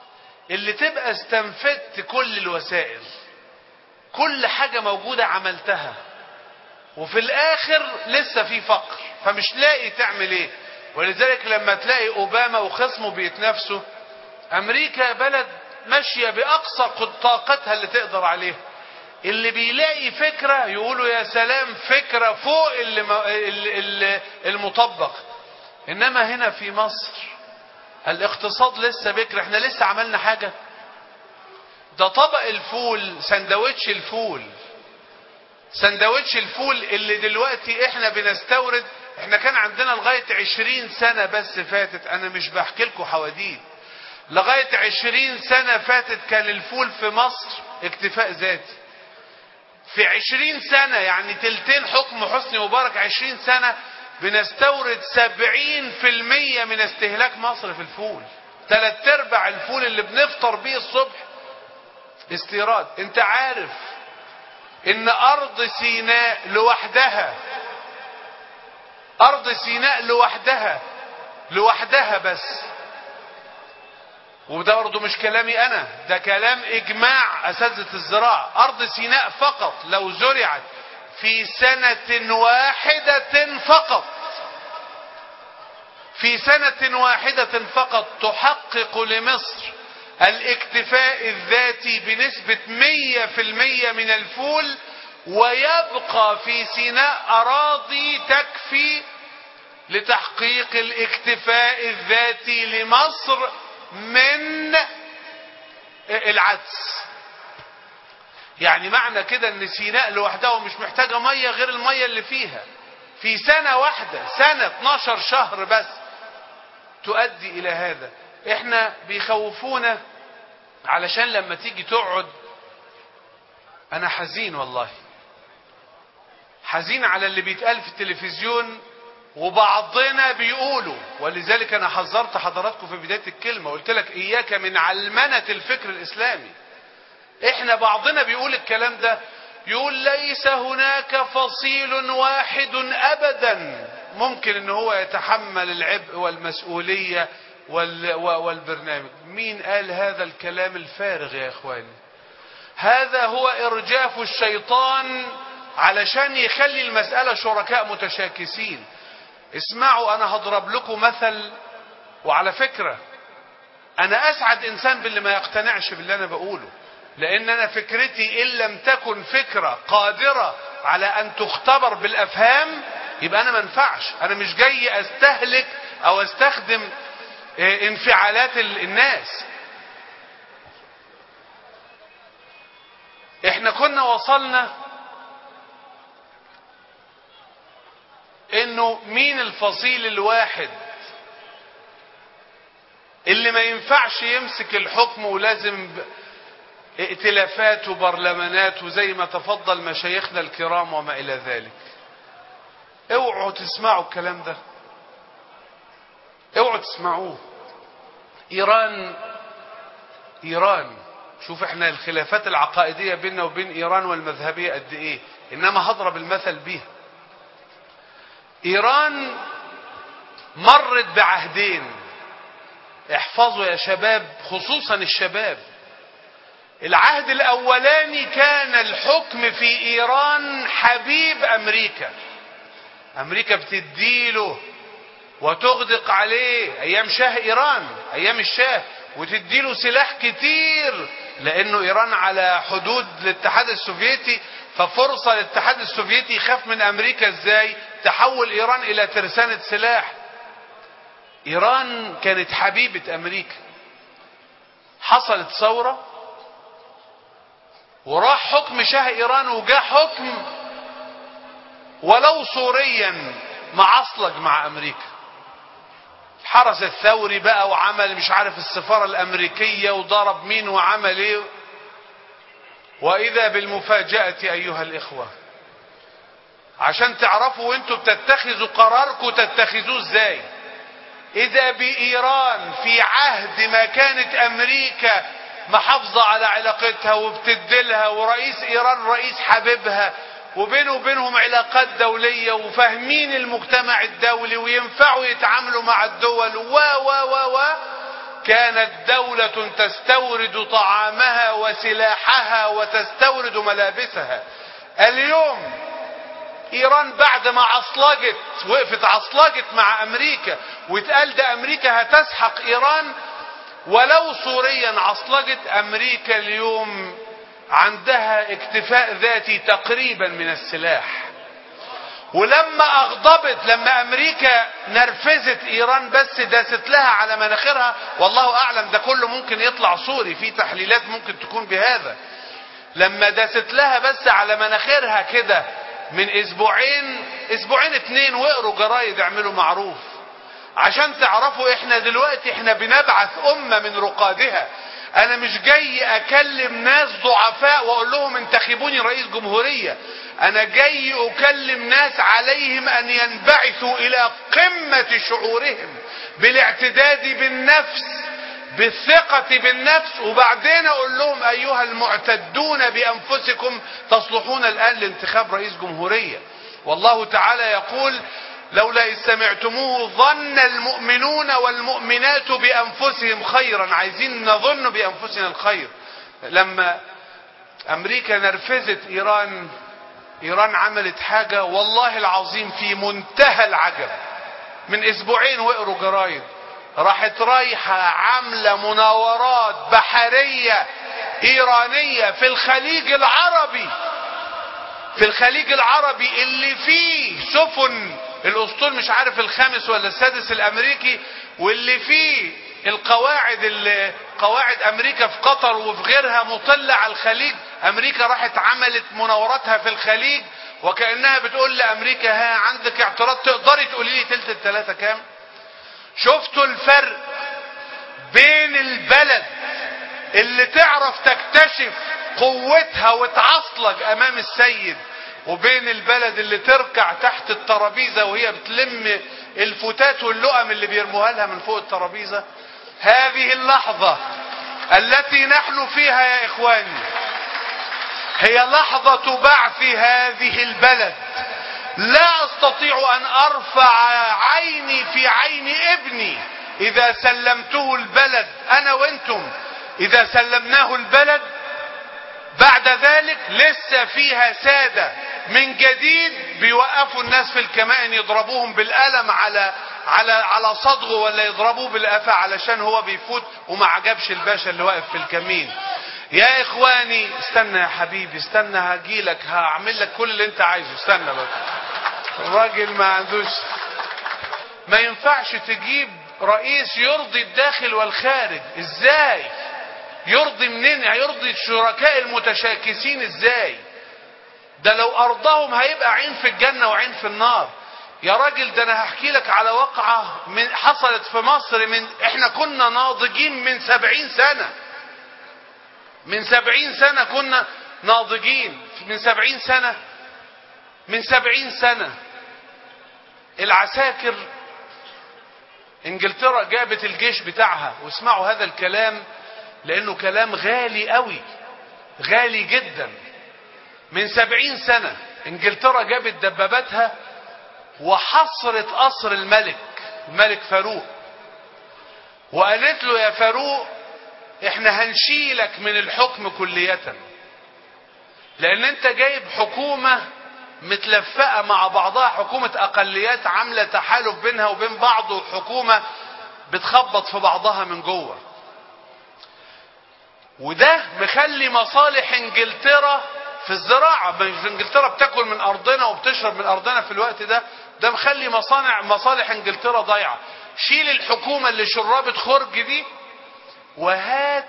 Speaker 1: اللي تبقى استنفدت كل الوسائل، كل حاجة موجودة عملتها، وفي الاخر لسه في فقر، فمش لاقي تعمل ايه. ولذلك لما تلاقي اوباما وخصمه بيتنافسوا، امريكا بلد ماشية باقصى طاقتها اللي تقدر عليها، اللي بيلاقي فكرة يقولوا يا سلام فكرة فوق اللي المطبق. انما هنا في مصر الاقتصاد لسه بكر، احنا لسه عملنا حاجة؟ ده طبق الفول، سندوتش الفول، سندوتش الفول اللي دلوقتي احنا بنستورد. احنا كان عندنا لغاية عشرين سنة بس فاتت، انا مش بحكي لكم حواديت، لغاية عشرين سنة فاتت كان الفول في مصر اكتفاء ذاتي. في عشرين سنة يعني تلتين حكم حسني مبارك، عشرين سنة بنستورد سبعين في المية من استهلاك مصر في الفول. تلات ارباع الفول اللي بنفطر بيه الصبح استيراد. انت عارف ان ارض سيناء لوحدها، ارض سيناء لوحدها لوحدها بس، وده برضه مش كلامي انا، ده كلام اجماع اساتذة الزراعة، ارض سيناء فقط لو زرعت في سنة واحدة فقط، في سنة واحدة فقط تحقق لمصر الاكتفاء الذاتي بنسبة مية في المية من الفول، ويبقى في سيناء أراضي تكفي لتحقيق الاكتفاء الذاتي لمصر من العدس. يعني معنى كده ان سيناء لوحدها مش محتاجة مية غير المية اللي فيها، في سنة واحدة، سنة اتناشر شهر بس تؤدي الى هذا. احنا بيخوفونا علشان لما تيجي تقعد، انا حزين والله، حزين على اللي بيتقال في التلفزيون وبعضنا بيقولوا. ولذلك انا حذرت حضراتكم في بداية الكلمة، قلت لك اياك من علمنة الفكر الاسلامي. احنا بعضنا بيقول الكلام ده، يقول ليس هناك فصيل واحد ابدا ممكن ان هو يتحمل العبء والمسؤولية والبرنامج. مين قال هذا الكلام الفارغ يا اخواني؟ هذا هو ارجاف الشيطان علشان يخلي المسألة شركاء متشاكسين. اسمعوا، انا هضرب لكم مثل، وعلى فكرة انا اسعد انسان باللي ما يقتنعش باللي انا بقوله، لان انا فكرتي ان لم تكن فكرة قادرة على ان تختبر بالافهام يبقى انا ما انفعش. انا مش جاي استهلك او استخدم انفعالات الناس. احنا كنا وصلنا انه مين الفصيل الواحد اللي ما ينفعش يمسك الحكم ولازم ائتلافات وبرلمانات وزي ما تفضل مشايخنا الكرام وما الى ذلك. اوعوا تسمعوا الكلام ده، اوعوا تسمعوه. ايران ايران شوف احنا الخلافات العقائدية بيننا وبين ايران والمذهبية قد ايه، انما هضرب المثل بيها. ايران مرت بعهدين، احفظوا يا شباب خصوصا الشباب. العهد الاولاني كان الحكم في ايران حبيب امريكا، امريكا بتديله وتغدق عليه ايام شاه ايران، ايام الشاه، وتديله سلاح كتير لانه ايران على حدود الاتحاد السوفيتي، ففرصة الاتحاد السوفيتي يخاف من امريكا ازاي؟ تحول ايران الى ترسانة سلاح. ايران كانت حبيبة امريكا. حصلت ثورة وراح حكم شاه ايران وجاء حكم ولو صوريا معصلج مع امريكا. حرس الثوري بقى وعمل مش عارف السفارة الامريكية وضرب مين وعمل ايه. واذا بالمفاجأة ايها الاخوة، عشان تعرفوا وانتوا بتتخذوا قراركم تتخذوه ازاي، اذا بايران في عهد ما كانت امريكا محافظة على علاقتها وبتدلها، ورئيس ايران رئيس حبيبها، وبينه وبينهم علاقات دولية وفاهمين المجتمع الدولي وينفعوا يتعاملوا مع الدول و و و و كانت دولة تستورد طعامها وسلاحها وتستورد ملابسها. اليوم ايران بعد ما عصلجت، وقفت عصلجت مع امريكا، واتقال ده امريكا هتسحق ايران، ولو صوريا عصلجت، امريكا اليوم عندها اكتفاء ذاتي تقريبا من السلاح. ولما اغضبت، لما امريكا نرفزت ايران بس داست لها على مناخيرها، والله اعلم ده كله ممكن يطلع صوري، في تحليلات ممكن تكون بهذا، لما داست لها بس على مناخيرها كده من اسبوعين اسبوعين اتنين، واقروا جرايد اعملوا معروف عشان تعرفوا احنا دلوقتي احنا بنبعث امة من رقادها. انا مش جاي اكلم ناس ضعفاء واقول لهم انتخبوني رئيس جمهورية، انا جاي اكلم ناس عليهم ان ينبعثوا الى قمة شعورهم بالاعتداد بالنفس، بالثقة بالنفس، وبعدين اقول لهم ايها المعتدون بانفسكم تصلحون الان لانتخاب رئيس جمهورية. والله تعالى يقول لولا إذ سمعتموه ظن المؤمنون والمؤمنات بأنفسهم خيرا، عايزين نظن بأنفسنا الخير. لما أمريكا نرفزت إيران، إيران عملت حاجة والله العظيم في منتهى العجب. من أسبوعين واقروا جرايد، راحت رايحة عاملة مناورات بحرية إيرانية في الخليج العربي، في الخليج العربي اللي فيه سفن الاسطول مش عارف الخامس ولا السادس الامريكي، واللي فيه القواعد اللي قواعد امريكا في قطر وفي غيرها مطلة على الخليج. امريكا راحت عملت مناوراتها في الخليج وكأنها بتقول لامريكا ها عندك اعتراض تقدري تقولي لي تلت التلاتة كام؟ شفتوا الفرق بين البلد اللي تعرف تكتشف قوتها وتعصلج امام السيد، وبين البلد اللي تركع تحت الترابيزة وهي بتلم الفتات واللؤم اللي بيرموها لها من فوق الترابيزة؟ هذه اللحظة التي نحن فيها يا اخواني هي لحظة بعث هذه البلد. لا استطيع ان ارفع عيني في عين ابني اذا سلمته البلد، انا وانتم اذا سلمناه البلد بعد ذلك لسه فيها سادة من جديد بيوقفوا الناس في الكمائن يضربوهم بالقلم على على على صدغه، ولا يضربوه بالقفا علشان هو بيفوت وما عجبش الباشا اللي واقف في الكمين. يا اخواني استنى يا حبيبي، استنى هجيلك هعمل لك كل اللي انت عايزه، استنى بس. الراجل ما عندوش، ما ينفعش تجيب رئيس يرضي الداخل والخارج. ازاي يرضي؟ منين هيرضي الشركاء المتشاكسين؟ ازاي ده لو ارضاهم هيبقى عين في الجنة وعين في النار. يا راجل ده انا هحكي لك على واقعة من حصلت في مصر، من احنا كنا ناضجين من سبعين سنة، من سبعين سنة كنا ناضجين، من سبعين سنة من سبعين سنة العساكر انجلترا جابت الجيش بتاعها، واسمعوا هذا الكلام لانه كلام غالي قوي، غالي جدا. من سبعين سنة انجلترا جابت دباباتها وحصرت قصر الملك الملك فاروق، وقالت له يا فاروق احنا هنشيلك من الحكم كلية، لان انت جايب حكومة متلفقة مع بعضها، حكومة اقليات عاملة تحالف بينها وبين بعض، وحكومة بتخبط في بعضها من جوه، وده مخلي مصالح انجلترا في الزراعة. انجلترا بتاكل من ارضنا وبتشرب من ارضنا في الوقت ده، ده مخلي مصانع مصالح انجلترا ضايعة. شيل الحكومة اللي شرابة خرج دي، وهات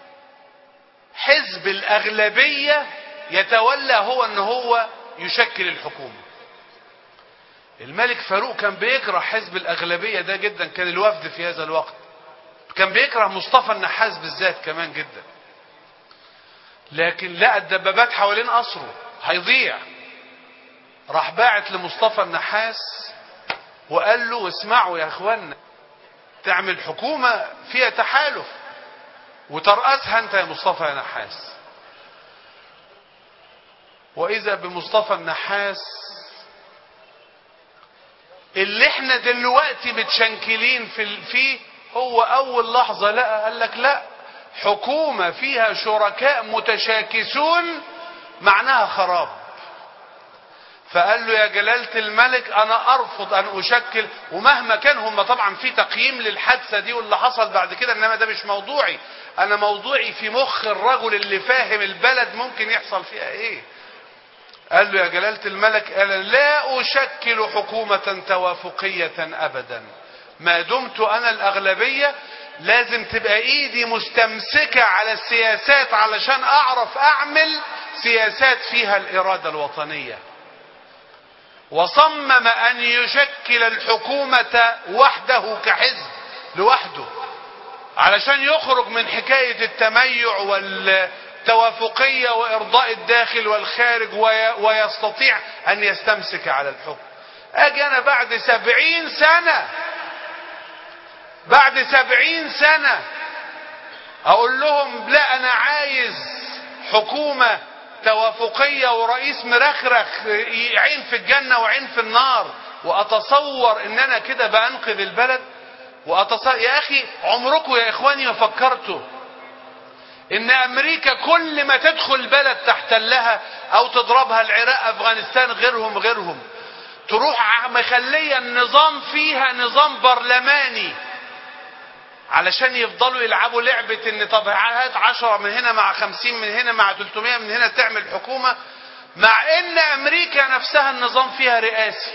Speaker 1: حزب الاغلبية يتولى هو ان هو يشكل الحكومة. الملك فاروق كان بيكره حزب الاغلبية ده جدا، كان الوفد في هذا الوقت كان بيكره مصطفى النحاس بالذات كمان جدا، لكن لقى الدبابات حوالين قصره هيضيع، راح باعت لمصطفى النحاس وقال له اسمعوا يا اخوانا، تعمل حكومة فيها تحالف وترأسها انت يا مصطفى يا نحاس. واذا بمصطفى النحاس اللي احنا دلوقتي متشنكلين في فيه هو اول لحظة لقى قال لك لا، حكومة فيها شركاء متشاكسون معناها خراب. فقال له يا جلالة الملك انا ارفض ان اشكل، ومهما كان هم طبعا في تقييم للحادثة دي واللي حصل بعد كده، انما ده مش موضوعي، انا موضوعي في مخ الرجل اللي فاهم البلد ممكن يحصل فيها ايه. قال له يا جلالة الملك انا لا اشكل حكومة توافقية ابدا، ما دمت انا الاغلبية لازم تبقى ايدي مستمسكة على السياسات علشان اعرف اعمل سياسات فيها الارادة الوطنية. وصمم ان يشكل الحكومة وحده كحزب لوحده علشان يخرج من حكاية التميع والتوافقية وارضاء الداخل والخارج ويستطيع ان يستمسك على الحكم. اجي انا بعد سبعين سنة بعد سبعين سنة اقول لهم لا انا عايز حكومة توافقية ورئيس مرخرخ عين في الجنة وعين في النار، واتصور ان انا كده بانقذ البلد. واتصور يا اخي عمركم يا اخواني ما فكرتوا ان امريكا كل ما تدخل بلد تحتلها او تضربها، العراق افغانستان غيرهم غيرهم، تروح مخلية النظام فيها نظام برلماني علشان يفضلوا يلعبوا لعبة ان طب هات عشرة من هنا مع خمسين من هنا مع تلتمية من هنا تعمل حكومة، مع ان امريكا نفسها النظام فيها رئاسي.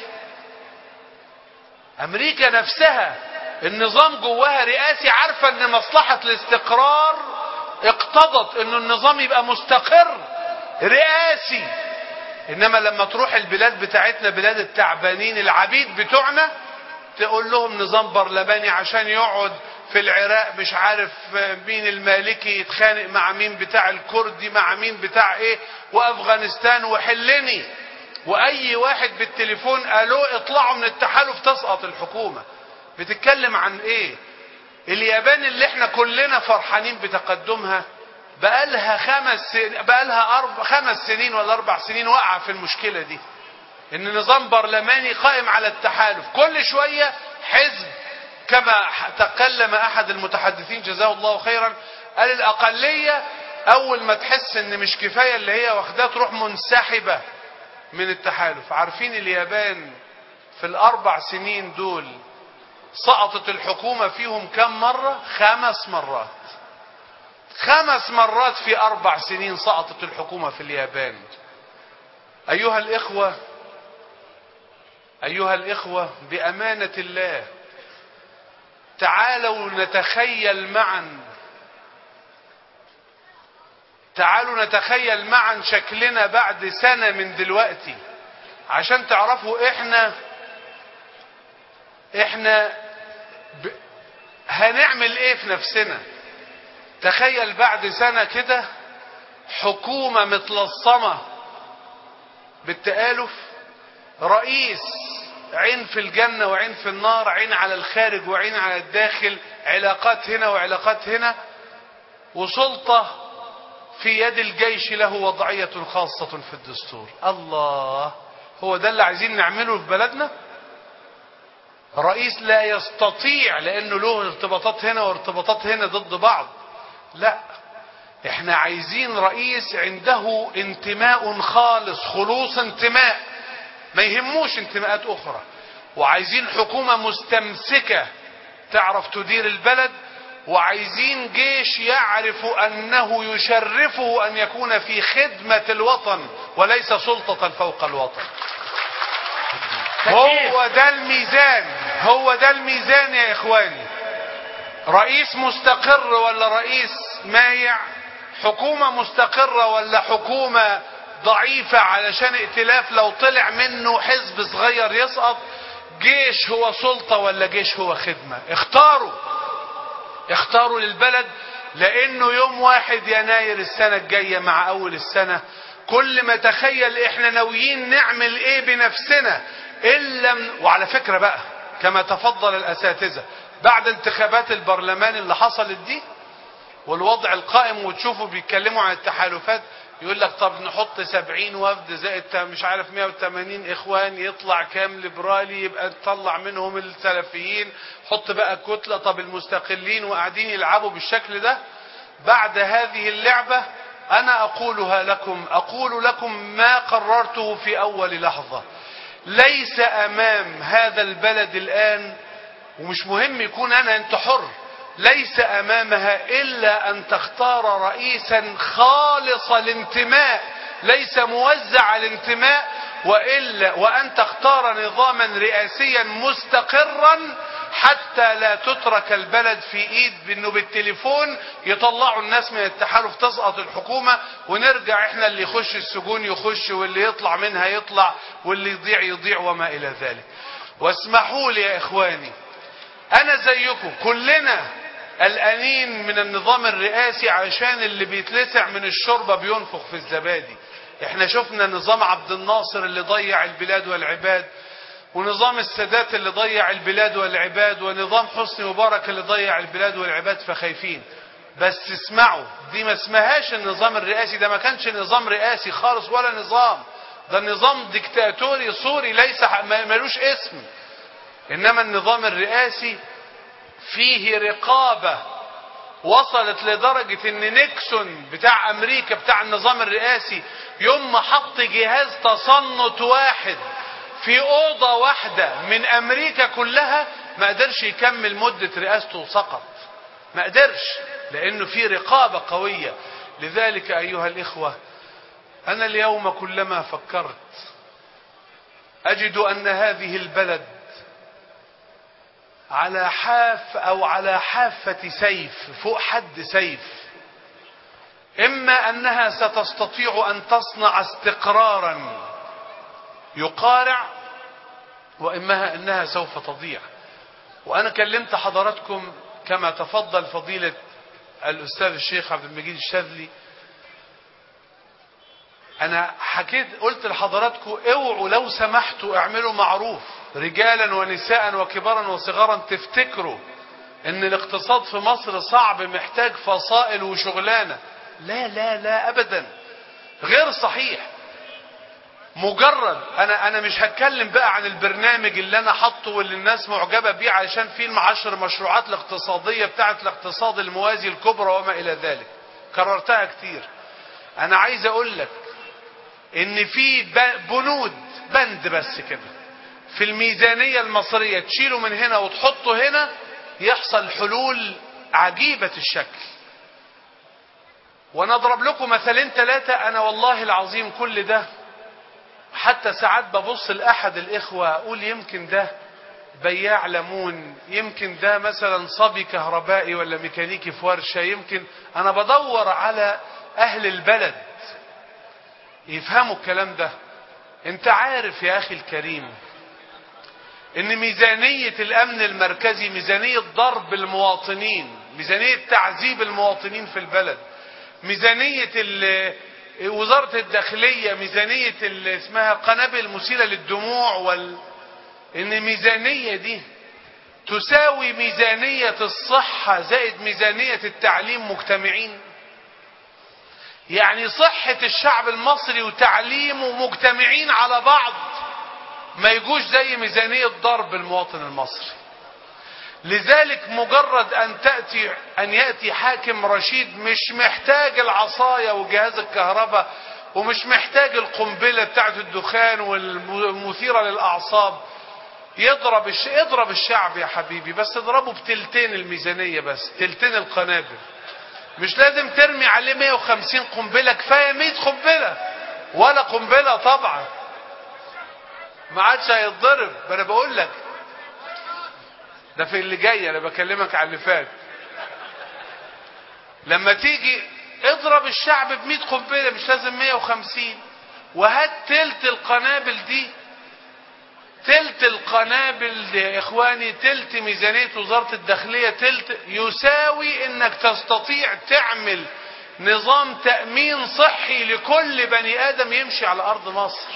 Speaker 1: امريكا نفسها النظام جواها رئاسي، عارفة ان مصلحة الاستقرار اقتضت ان النظام يبقى مستقر رئاسي. انما لما تروح البلاد بتاعتنا بلاد التعبانين العبيد بتوعنا تقول لهم نظام برلماني عشان يقعد في العراق مش عارف مين المالكي يتخانق مع مين بتاع الكردي مع مين بتاع ايه، وافغانستان وحلني، واي واحد بالتليفون قالوا اطلعوا من التحالف تسقط الحكومة. بتتكلم عن ايه؟ اليابان اللي احنا كلنا فرحانين بتقدمها بقالها خمس بقالها أربع خمس سنين ولا اربع سنين واقعة في المشكلة دي، ان نظام برلماني قائم على التحالف. كل شوية حزب، كما تكلم احد المتحدثين جزاه الله خيرا قال الاقلية اول ما تحس ان مش كفاية اللي هي واخداه تروح منسحبة من التحالف. عارفين اليابان في الاربع سنين دول سقطت الحكومة فيهم كم مرة؟ خمس مرات. خمس مرات في اربع سنين سقطت الحكومة في اليابان. ايها الاخوة ايها الاخوة بامانة الله تعالوا نتخيل معا تعالوا نتخيل معا شكلنا بعد سنة من دلوقتي عشان تعرفوا احنا احنا ب... هنعمل ايه في نفسنا. تخيل بعد سنة كده حكومة متلصمة بالتآلف، رئيس عين في الجنة وعين في النار، عين على الخارج وعين على الداخل، علاقات هنا وعلاقات هنا، وسلطة في يد الجيش له وضعية خاصة في الدستور. الله، هو ده اللي عايزين نعمله في بلدنا؟ رئيس لا يستطيع لانه له ارتباطات هنا وارتباطات هنا ضد بعض. لا، احنا عايزين رئيس عنده انتماء خالص، خلوص انتماء، ما يهموش انتماءات اخرى. وعايزين حكومة مستمسكة تعرف تدير البلد، وعايزين جيش يعرف انه يشرفه ان يكون في خدمة الوطن وليس سلطة فوق الوطن. هو ده الميزان، هو ده الميزان يا اخواني. رئيس مستقر ولا رئيس مايع، حكومة مستقرة ولا حكومة ضعيفة علشان ائتلاف لو طلع منه حزب صغير يسقط، جيش هو سلطة ولا جيش هو خدمة. اختاروا اختاروا للبلد، لانه يوم واحد يناير السنة الجاية مع اول السنة كل ما تخيل احنا ناويين نعمل ايه بنفسنا الا. وعلى فكرة بقى كما تفضل الاساتذة بعد انتخابات البرلمان اللي حصلت دي والوضع القائم، وتشوفوا بيتكلموا عن التحالفات، يقول لك طب نحط سبعين وفد زائد مش عارف مئة وثمانين اخوان يطلع كام ليبرالي، يبقى نطلع منهم السلفيين، حط بقى كتلة، طب المستقلين، وقاعدين يلعبوا بالشكل ده. بعد هذه اللعبة انا اقولها لكم، اقول لكم ما قررته في اول لحظة. ليس امام هذا البلد الان، ومش مهم يكون انا، انت حر، ليس امامها الا ان تختار رئيسا خالص الانتماء، ليس موزع الانتماء، والا وان تختار نظاما رئاسيا مستقرا حتى لا تترك البلد في ايد بانه بالتليفون يطلعوا الناس من التحالف تسقط الحكومة ونرجع احنا اللي يخش السجون يخش واللي يطلع منها يطلع واللي يضيع يضيع وما الى ذلك. واسمحوا لي يا اخواني، انا زيكم كلنا قلقانين من النظام الرئاسي عشان اللي بيتلسع من الشوربة بينفخ في الزبادي. احنا شفنا نظام عبد الناصر اللي ضيع البلاد والعباد، ونظام السادات اللي ضيع البلاد والعباد، ونظام حسني مبارك اللي ضيع البلاد والعباد، فخايفين. بس اسمعوا، دي ما اسمهاش النظام الرئاسي، ده ما كانش نظام رئاسي خالص ولا نظام، ده نظام ديكتاتوري سوري ليس ملوش اسم. انما النظام الرئاسي فيه رقابة وصلت لدرجة ان نيكسون بتاع امريكا بتاع النظام الرئاسي يوم ما حط جهاز تصنت واحد في اوضة واحدة من امريكا كلها ما قدرش يكمل مدة رئاسته وسقط، ما قدرش، لانه في رقابة قوية. لذلك ايها الاخوة، انا اليوم كلما فكرت اجد ان هذه البلد على حاف او على حافة سيف، فوق حد سيف. اما انها ستستطيع ان تصنع استقرارا يقارع، واما انها سوف تضيع. وانا كلمت حضراتكم كما تفضل فضيلة الاستاذ الشيخ عبد المجيد الشاذلي، انا حكيت قلت لحضراتكم اوعوا لو سمحتوا اعملوا معروف رجالا ونساء وكبارا وصغارا، تفتكروا ان الاقتصاد في مصر صعب محتاج فصائل وشغلانة، لا لا لا ابدا، غير صحيح. مجرد انا انا مش هتكلم بقى عن البرنامج اللي انا حاطه واللي الناس معجبة بيه علشان فيه المعشر مشروعات الاقتصادية بتاعه الاقتصاد الموازي الكبرى وما الى ذلك، كررتها كتير. انا عايز اقول لك ان في بنود بند بس كده في الميزانية المصرية تشيله من هنا وتحطه هنا يحصل حلول عجيبة الشكل. وانا اضرب لكم مثالين ثلاثة، انا والله العظيم كل ده حتى ساعات ببص لأحد الإخوة أقول يمكن ده بياع ليمون، يمكن ده مثلا صبي كهربائي ولا ميكانيكي في ورشة، يمكن أنا بدور على أهل البلد يفهموا الكلام ده. أنت عارف يا أخي الكريم إن ميزانية الأمن المركزي ميزانية ضرب المواطنين، ميزانية تعذيب المواطنين في البلد، ميزانية وزارة الداخلية ميزانية اللي اسمها قنابل مثيرة للدموع وال... ان ميزانية دي تساوي ميزانية الصحة زائد ميزانية التعليم مجتمعين. يعني صحة الشعب المصري وتعليمه مجتمعين على بعض ما يجوش زي ميزانية ضرب المواطن المصري. لذلك مجرد ان تأتي ان يأتي حاكم رشيد مش محتاج العصاية وجهاز الكهرباء ومش محتاج القنبلة بتاعت الدخان والمثيرة للأعصاب، يضرب الش... اضرب الشعب يا حبيبي، بس اضربه بتلتين الميزانية، بس تلتين القنابل، مش لازم ترمي عليه مئة وخمسين قنبلة، كفاية مئة قنبلة ولا قنبلة طبعا ما عادش هيتضرب. انا بقول لك ده في اللي جاي، انا بكلمك على اللي فات. لما تيجي اضرب الشعب بمئة قنبلة، مش لازم مئة وخمسين، وهات تلت القنابل دي، تلت القنابل يا اخواني، تلت ميزانية وزارة الداخلية، تلت يساوي انك تستطيع تعمل نظام تأمين صحي لكل بني ادم يمشي على ارض مصر.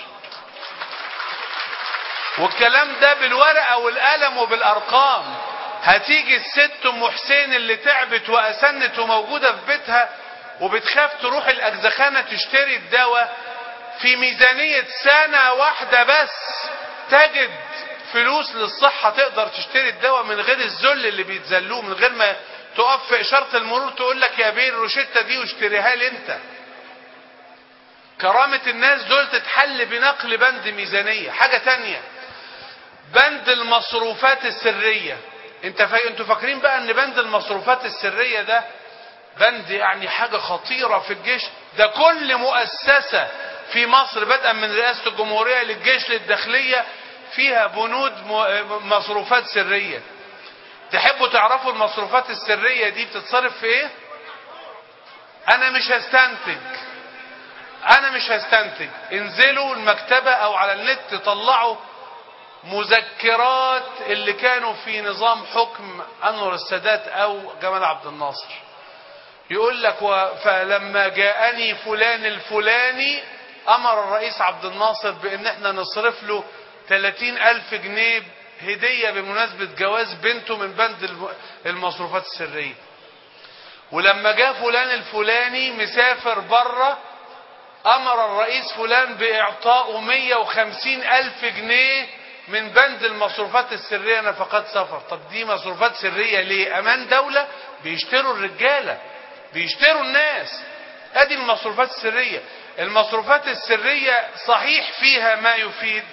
Speaker 1: والكلام ده بالورقة والقلم وبالارقام. هتيجي الست ام حسين اللي تعبت واسنت وموجودة في بيتها وبتخاف تروح الأجزخانة تشتري الدواء، في ميزانية سنة واحدة بس تجد فلوس للصحة تقدر تشتري الدواء من غير الذل اللي بيتذلوه، من غير ما تقف في إشارة المرور تقول لك يا بيه الروشتة دي واشتريها لي انت. كرامة الناس دول تتحل بنقل بند ميزانية. حاجة تانية، بند المصروفات السرية. انت فا... انتوا فاكرين بقى ان بند المصروفات السرية ده بند يعني حاجة خطيرة في الجيش؟ ده كل مؤسسة في مصر بدءا من رئاسة الجمهورية للجيش للداخلية فيها بنود مصروفات سرية. تحبوا تعرفوا المصروفات السرية دي بتتصرف في ايه؟ انا مش هستنتج انا مش هستنتج انزلوا المكتبة او على النت طلعوا مذكرات اللي كانوا في نظام حكم انور السادات او جمال عبد الناصر. يقول لك و... فلما جاءني فلان الفلاني امر الرئيس عبد الناصر بان احنا نصرف له ثلاثين الف جنيه هدية بمناسبة جواز بنته من بند المصروفات السرية. ولما جاء فلان الفلاني مسافر بره امر الرئيس فلان باعطائه مية وخمسين الف جنيه من بند المصروفات السرية نفقات سفر. طب دي مصروفات سرية ليه؟ امان دولة؟ بيشتروا الرجالة، بيشتروا الناس. ادي المصروفات السرية. المصروفات السرية صحيح فيها ما يفيد.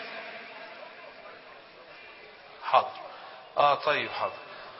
Speaker 1: حاضر اه طيب حاضر.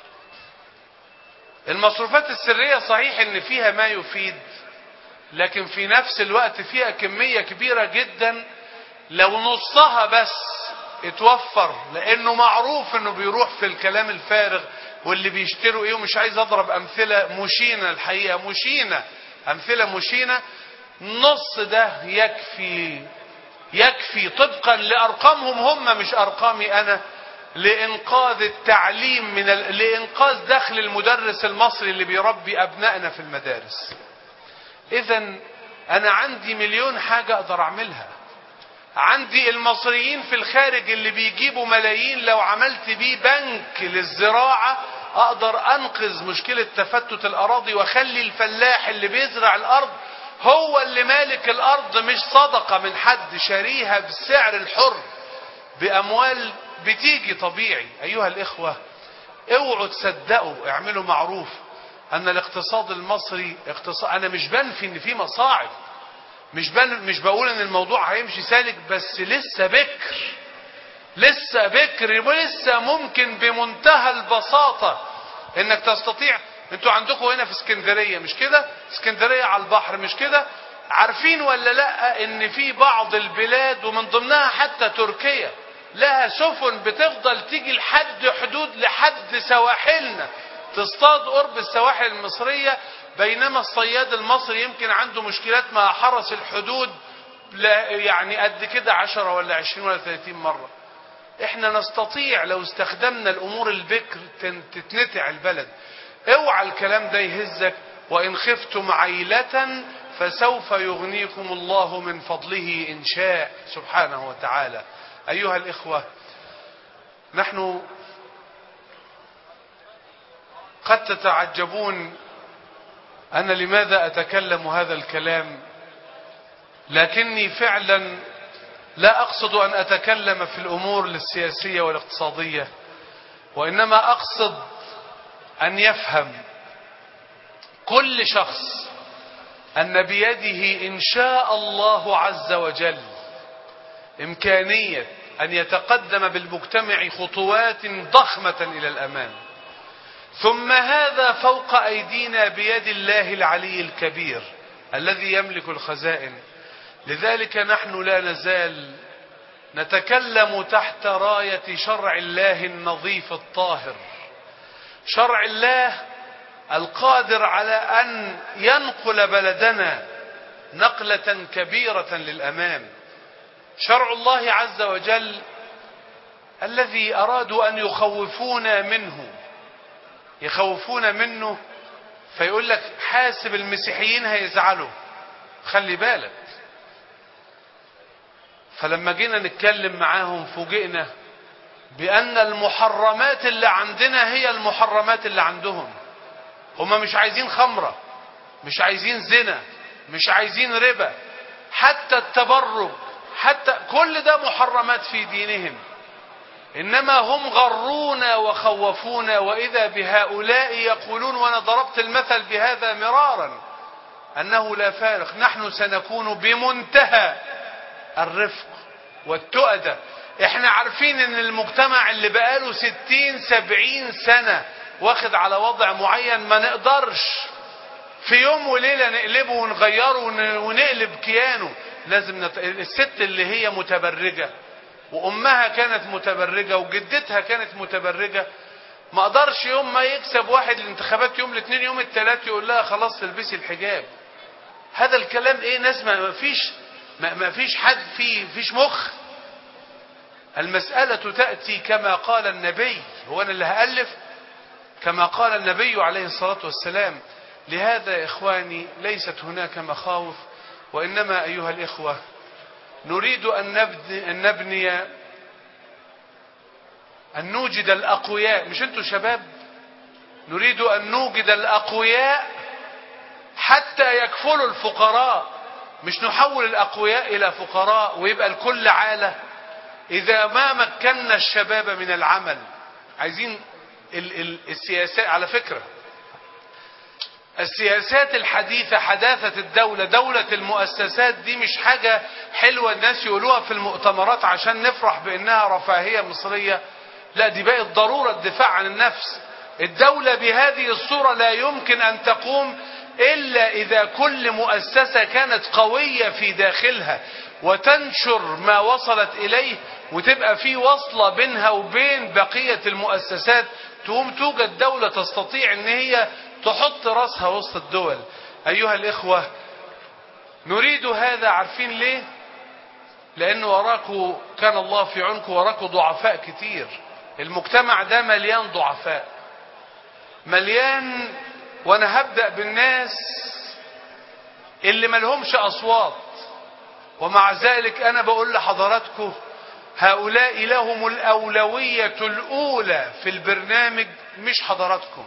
Speaker 1: المصروفات السرية صحيح ان فيها ما يفيد، لكن في نفس الوقت فيها كمية كبيرة جدا لو نصها بس اتوفر، لانه معروف انه بيروح في الكلام الفارغ واللي بيشتروا ايه. ومش عايز اضرب امثلة مشينة، الحقيقة مشينة، امثلة مشينة. نص ده يكفي يكفي طبقا لارقامهم هم مش ارقامي انا، لانقاذ التعليم من ال... لانقاذ دخل المدرس المصري اللي بيربي ابنائنا في المدارس. اذا انا عندي مليون حاجة اقدر اعملها. عندي المصريين في الخارج اللي بيجيبوا ملايين، لو عملت بيه بنك للزراعة اقدر انقذ مشكلة تفتت الاراضي واخلي الفلاح اللي بيزرع الارض هو اللي مالك الارض، مش صدقة من حد شاريها بالسعر الحر باموال بتيجي طبيعي. ايها الاخوة اوعوا تصدقوا، اعملوا معروف ان الاقتصاد المصري اقتصاد. انا مش بنفي ان في مصاعب، مش بن... مش بقول ان الموضوع هيمشي سالك، بس لسه بكر لسه بكر ولسه ممكن بمنتهى البساطة انك تستطيع. انتوا عندكم هنا في اسكندرية مش كده؟ اسكندرية على البحر مش كده؟ عارفين ولا لا ان في بعض البلاد ومن ضمنها حتى تركيا لها سفن بتفضل تيجي لحد حدود لحد سواحلنا تصطاد قرب السواحل المصرية، بينما الصياد المصري يمكن عنده مشكلات مع حرس الحدود يعني قد كده عشرة ولا عشرين ولا ثلاثين مرة. احنا نستطيع لو استخدمنا الامور البكر تتنتع البلد. اوعى الكلام ده يهزك. وان خفتم عيلة فسوف يغنيكم الله من فضله ان شاء سبحانه وتعالى. ايها الاخوة، نحن قد تتعجبون أنا لماذا أتكلم هذا الكلام، لكني فعلا لا أقصد أن أتكلم في الأمور السياسية والاقتصادية، وإنما أقصد أن يفهم كل شخص أن بيده إن شاء الله عز وجل إمكانية أن يتقدم بالمجتمع خطوات ضخمة إلى الأمام. ثم هذا فوق أيدينا بيد الله العلي الكبير الذي يملك الخزائن. لذلك نحن لا نزال نتكلم تحت راية شرع الله النظيف الطاهر، شرع الله القادر على أن ينقل بلدنا نقلة كبيرة للأمام. شرع الله عز وجل الذي أرادوا أن يخوفونا منه يخوفون منه، فيقول لك حاسب المسيحيين هيزعلوا، خلي بالك. فلما جينا نتكلم معاهم فوجئنا بأن المحرمات اللي عندنا هي المحرمات اللي عندهم. هم مش عايزين خمرة، مش عايزين زنا، مش عايزين ربا، حتى التبرج، حتى كل ده محرمات في دينهم. إنما هم غرونا وخوفونا، وإذا بهؤلاء يقولون، وأنا ضربت المثل بهذا مرارا، أنه لا فارق، نحن سنكون بمنتهى الرفق والتؤدة. احنا عارفين ان المجتمع اللي بقاله ستين سبعين سنة واخد على وضع معين، ما نقدرش في يوم وليلة نقلبه ونغيره ونقلب كيانه. لازم نت... الست اللي هي متبرجة وامها كانت متبرجة وجدتها كانت متبرجة، ما قدرش يوم ما يكسب واحد الانتخابات يوم الاثنين يوم الثلاث يقول لها خلاص تلبسي الحجاب. هذا الكلام ايه؟ ناس ما فيش ما فيش حد فيه فيش مخ. المسألة تأتي كما قال النبي، هو أنا اللي هألف، كما قال النبي عليه الصلاة والسلام. لهذا يا إخواني ليست هناك مخاوف، وإنما أيها الإخوة نريد أن نبني, أن نبني أن نوجد الأقوياء. مش أنتوا شباب؟ نريد أن نوجد الأقوياء حتى يكفلوا الفقراء، مش نحول الأقوياء إلى فقراء ويبقى الكل عالة. إذا ما مكننا الشباب من العمل، عايزين ال ال السياسات. على فكرة السياسات الحديثة، حداثة الدولة، دولة المؤسسات دي مش حاجة حلوة الناس يقولوها في المؤتمرات عشان نفرح بأنها رفاهية مصرية. لا، دي بقت ضرورة الدفاع عن النفس. الدولة بهذه الصورة لا يمكن أن تقوم إلا إذا كل مؤسسة كانت قوية في داخلها وتنشر ما وصلت إليه، وتبقى في وصلة بينها وبين بقية المؤسسات، تقوم توجد دولة تستطيع أن هي تحط رأسها وسط الدول. أيها الإخوة نريد هذا. عارفين ليه؟ لأن وراكوا كان الله في عنكم، وراكوا ضعفاء كتير. المجتمع ده مليان ضعفاء، مليان. وأنا هبدأ بالناس اللي ملهمش أصوات، ومع ذلك أنا بقول لحضراتكم هؤلاء لهم الأولوية الأولى في البرنامج، مش حضراتكم.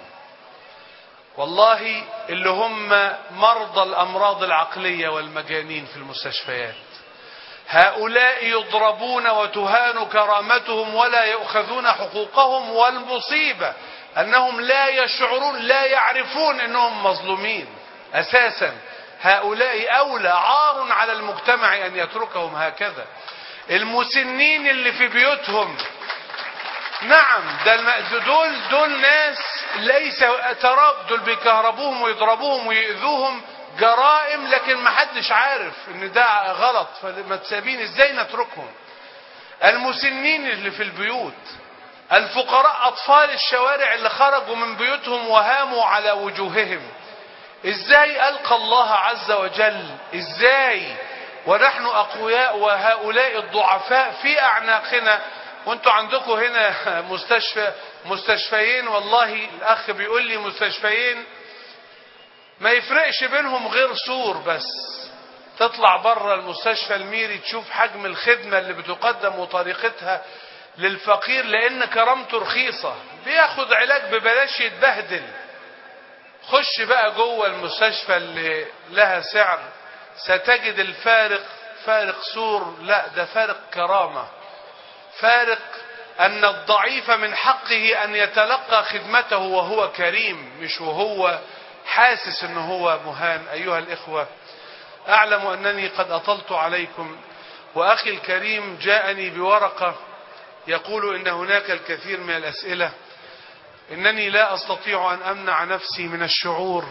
Speaker 1: والله اللي هم مرضى الأمراض العقلية والمجانين في المستشفيات، هؤلاء يضربون وتهان كرامتهم ولا يؤخذون حقوقهم، والمصيبة أنهم لا يشعرون، لا يعرفون أنهم مظلومين أساسا. هؤلاء أولى، عار على المجتمع أن يتركهم هكذا. المسنين اللي في بيوتهم، نعم، ده دول دول ناس ليس تراب، دول بيكهربوهم ويضربوهم ويؤذوهم، جرائم، لكن ما حدش عارف ان ده غلط، فما تسابين ازاي نتركهم. المسنين اللي في البيوت، الفقراء، اطفال الشوارع اللي خرجوا من بيوتهم وهاموا على وجوههم، ازاي القى الله عز وجل؟ ازاي ونحن اقوياء وهؤلاء الضعفاء في اعناقنا؟ وانتوا عندكم هنا مستشفى مستشفيين، والله الاخ بيقول لي مستشفيين ما يفرقش بينهم غير سور بس. تطلع بره المستشفى الميري تشوف حجم الخدمة اللي بتقدم وطريقتها للفقير، لان كرامته رخيصة، بياخد علاج ببلاش يتبهدل. خش بقى جوه المستشفى اللي لها سعر، ستجد الفارق فارق سور، لا ده فارق كرامة، فارق أن الضعيف من حقه أن يتلقى خدمته وهو كريم، مش وهو حاسس أنه هو مهان. أيها الإخوة أعلم أنني قد أطلت عليكم، وأخي الكريم جاءني بورقة يقول إن هناك الكثير من الأسئلة. إنني لا أستطيع أن أمنع نفسي من الشعور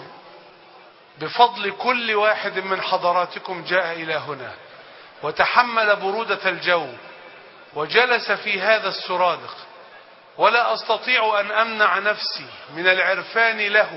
Speaker 1: بفضل كل واحد من حضراتكم جاء إلى هنا وتحمل برودة الجو وجلس في هذا السرادق، ولا أستطيع أن أمنع نفسي من العرفان له.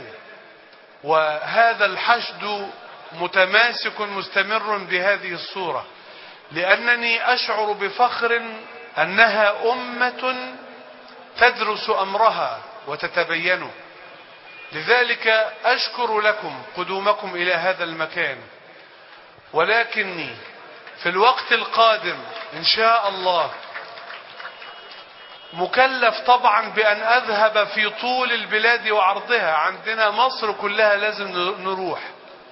Speaker 1: وهذا الحشد متماسك مستمر بهذه الصورة، لأنني أشعر بفخر أنها أمة تدرس أمرها وتتبينه. لذلك أشكر لكم قدومكم إلى هذا المكان، ولكني في الوقت القادم إن شاء الله مكلف طبعا بأن أذهب في طول البلاد وعرضها. عندنا مصر كلها لازم نروح،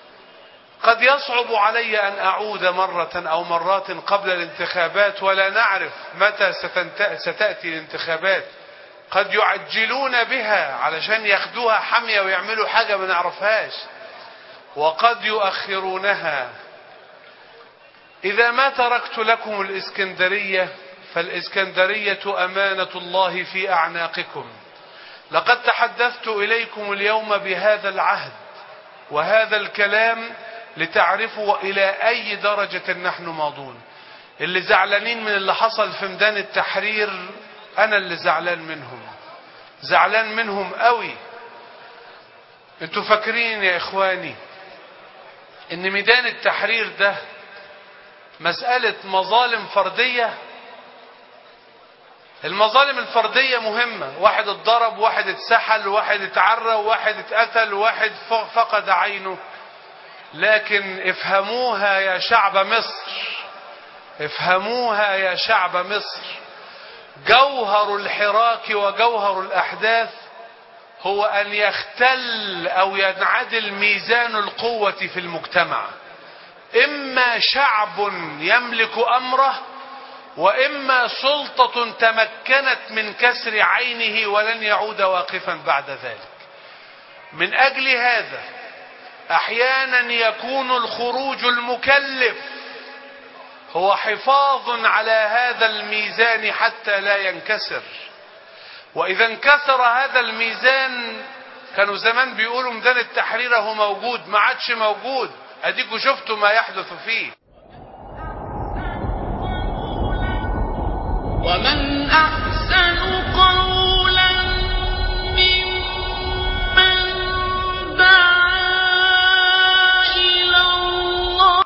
Speaker 1: قد يصعب علي أن أعود مرة أو مرات قبل الانتخابات، ولا نعرف متى ستأتي الانتخابات. قد يعجلون بها علشان ياخدوها حمية ويعملوا حاجة ما نعرفهاش، وقد يؤخرونها. إذا ما تركت لكم الإسكندرية فالإسكندرية أمانة الله في أعناقكم. لقد تحدثت إليكم اليوم بهذا العهد وهذا الكلام لتعرفوا إلى أي درجة نحن ماضون. اللي زعلانين من اللي حصل في ميدان التحرير أنا اللي زعلان منهم، زعلان منهم قوي. انتوا فاكرين يا إخواني إن ميدان التحرير ده مسألة مظالم فردية؟ المظالم الفردية مهمة، واحد اتضرب، واحد اتسحل، واحد اتعرى، واحد اتقتل، واحد فقد عينه. لكن افهموها يا شعب مصر، افهموها يا شعب مصر، جوهر الحراك وجوهر الأحداث هو أن يختل أو ينعدل ميزان القوة في المجتمع. إما شعب يملك أمره، وإما سلطة تمكنت من كسر عينه ولن يعود واقفا بعد ذلك. من أجل هذا أحيانا يكون الخروج المكلف هو حفاظ على هذا الميزان حتى لا ينكسر. وإذا انكسر هذا الميزان، كانوا زمان بيقولوا ميدان التحرير هو موجود، ما عادش موجود، أديكوا شفتوا ما يحدث فيه.
Speaker 3: ومن أحسن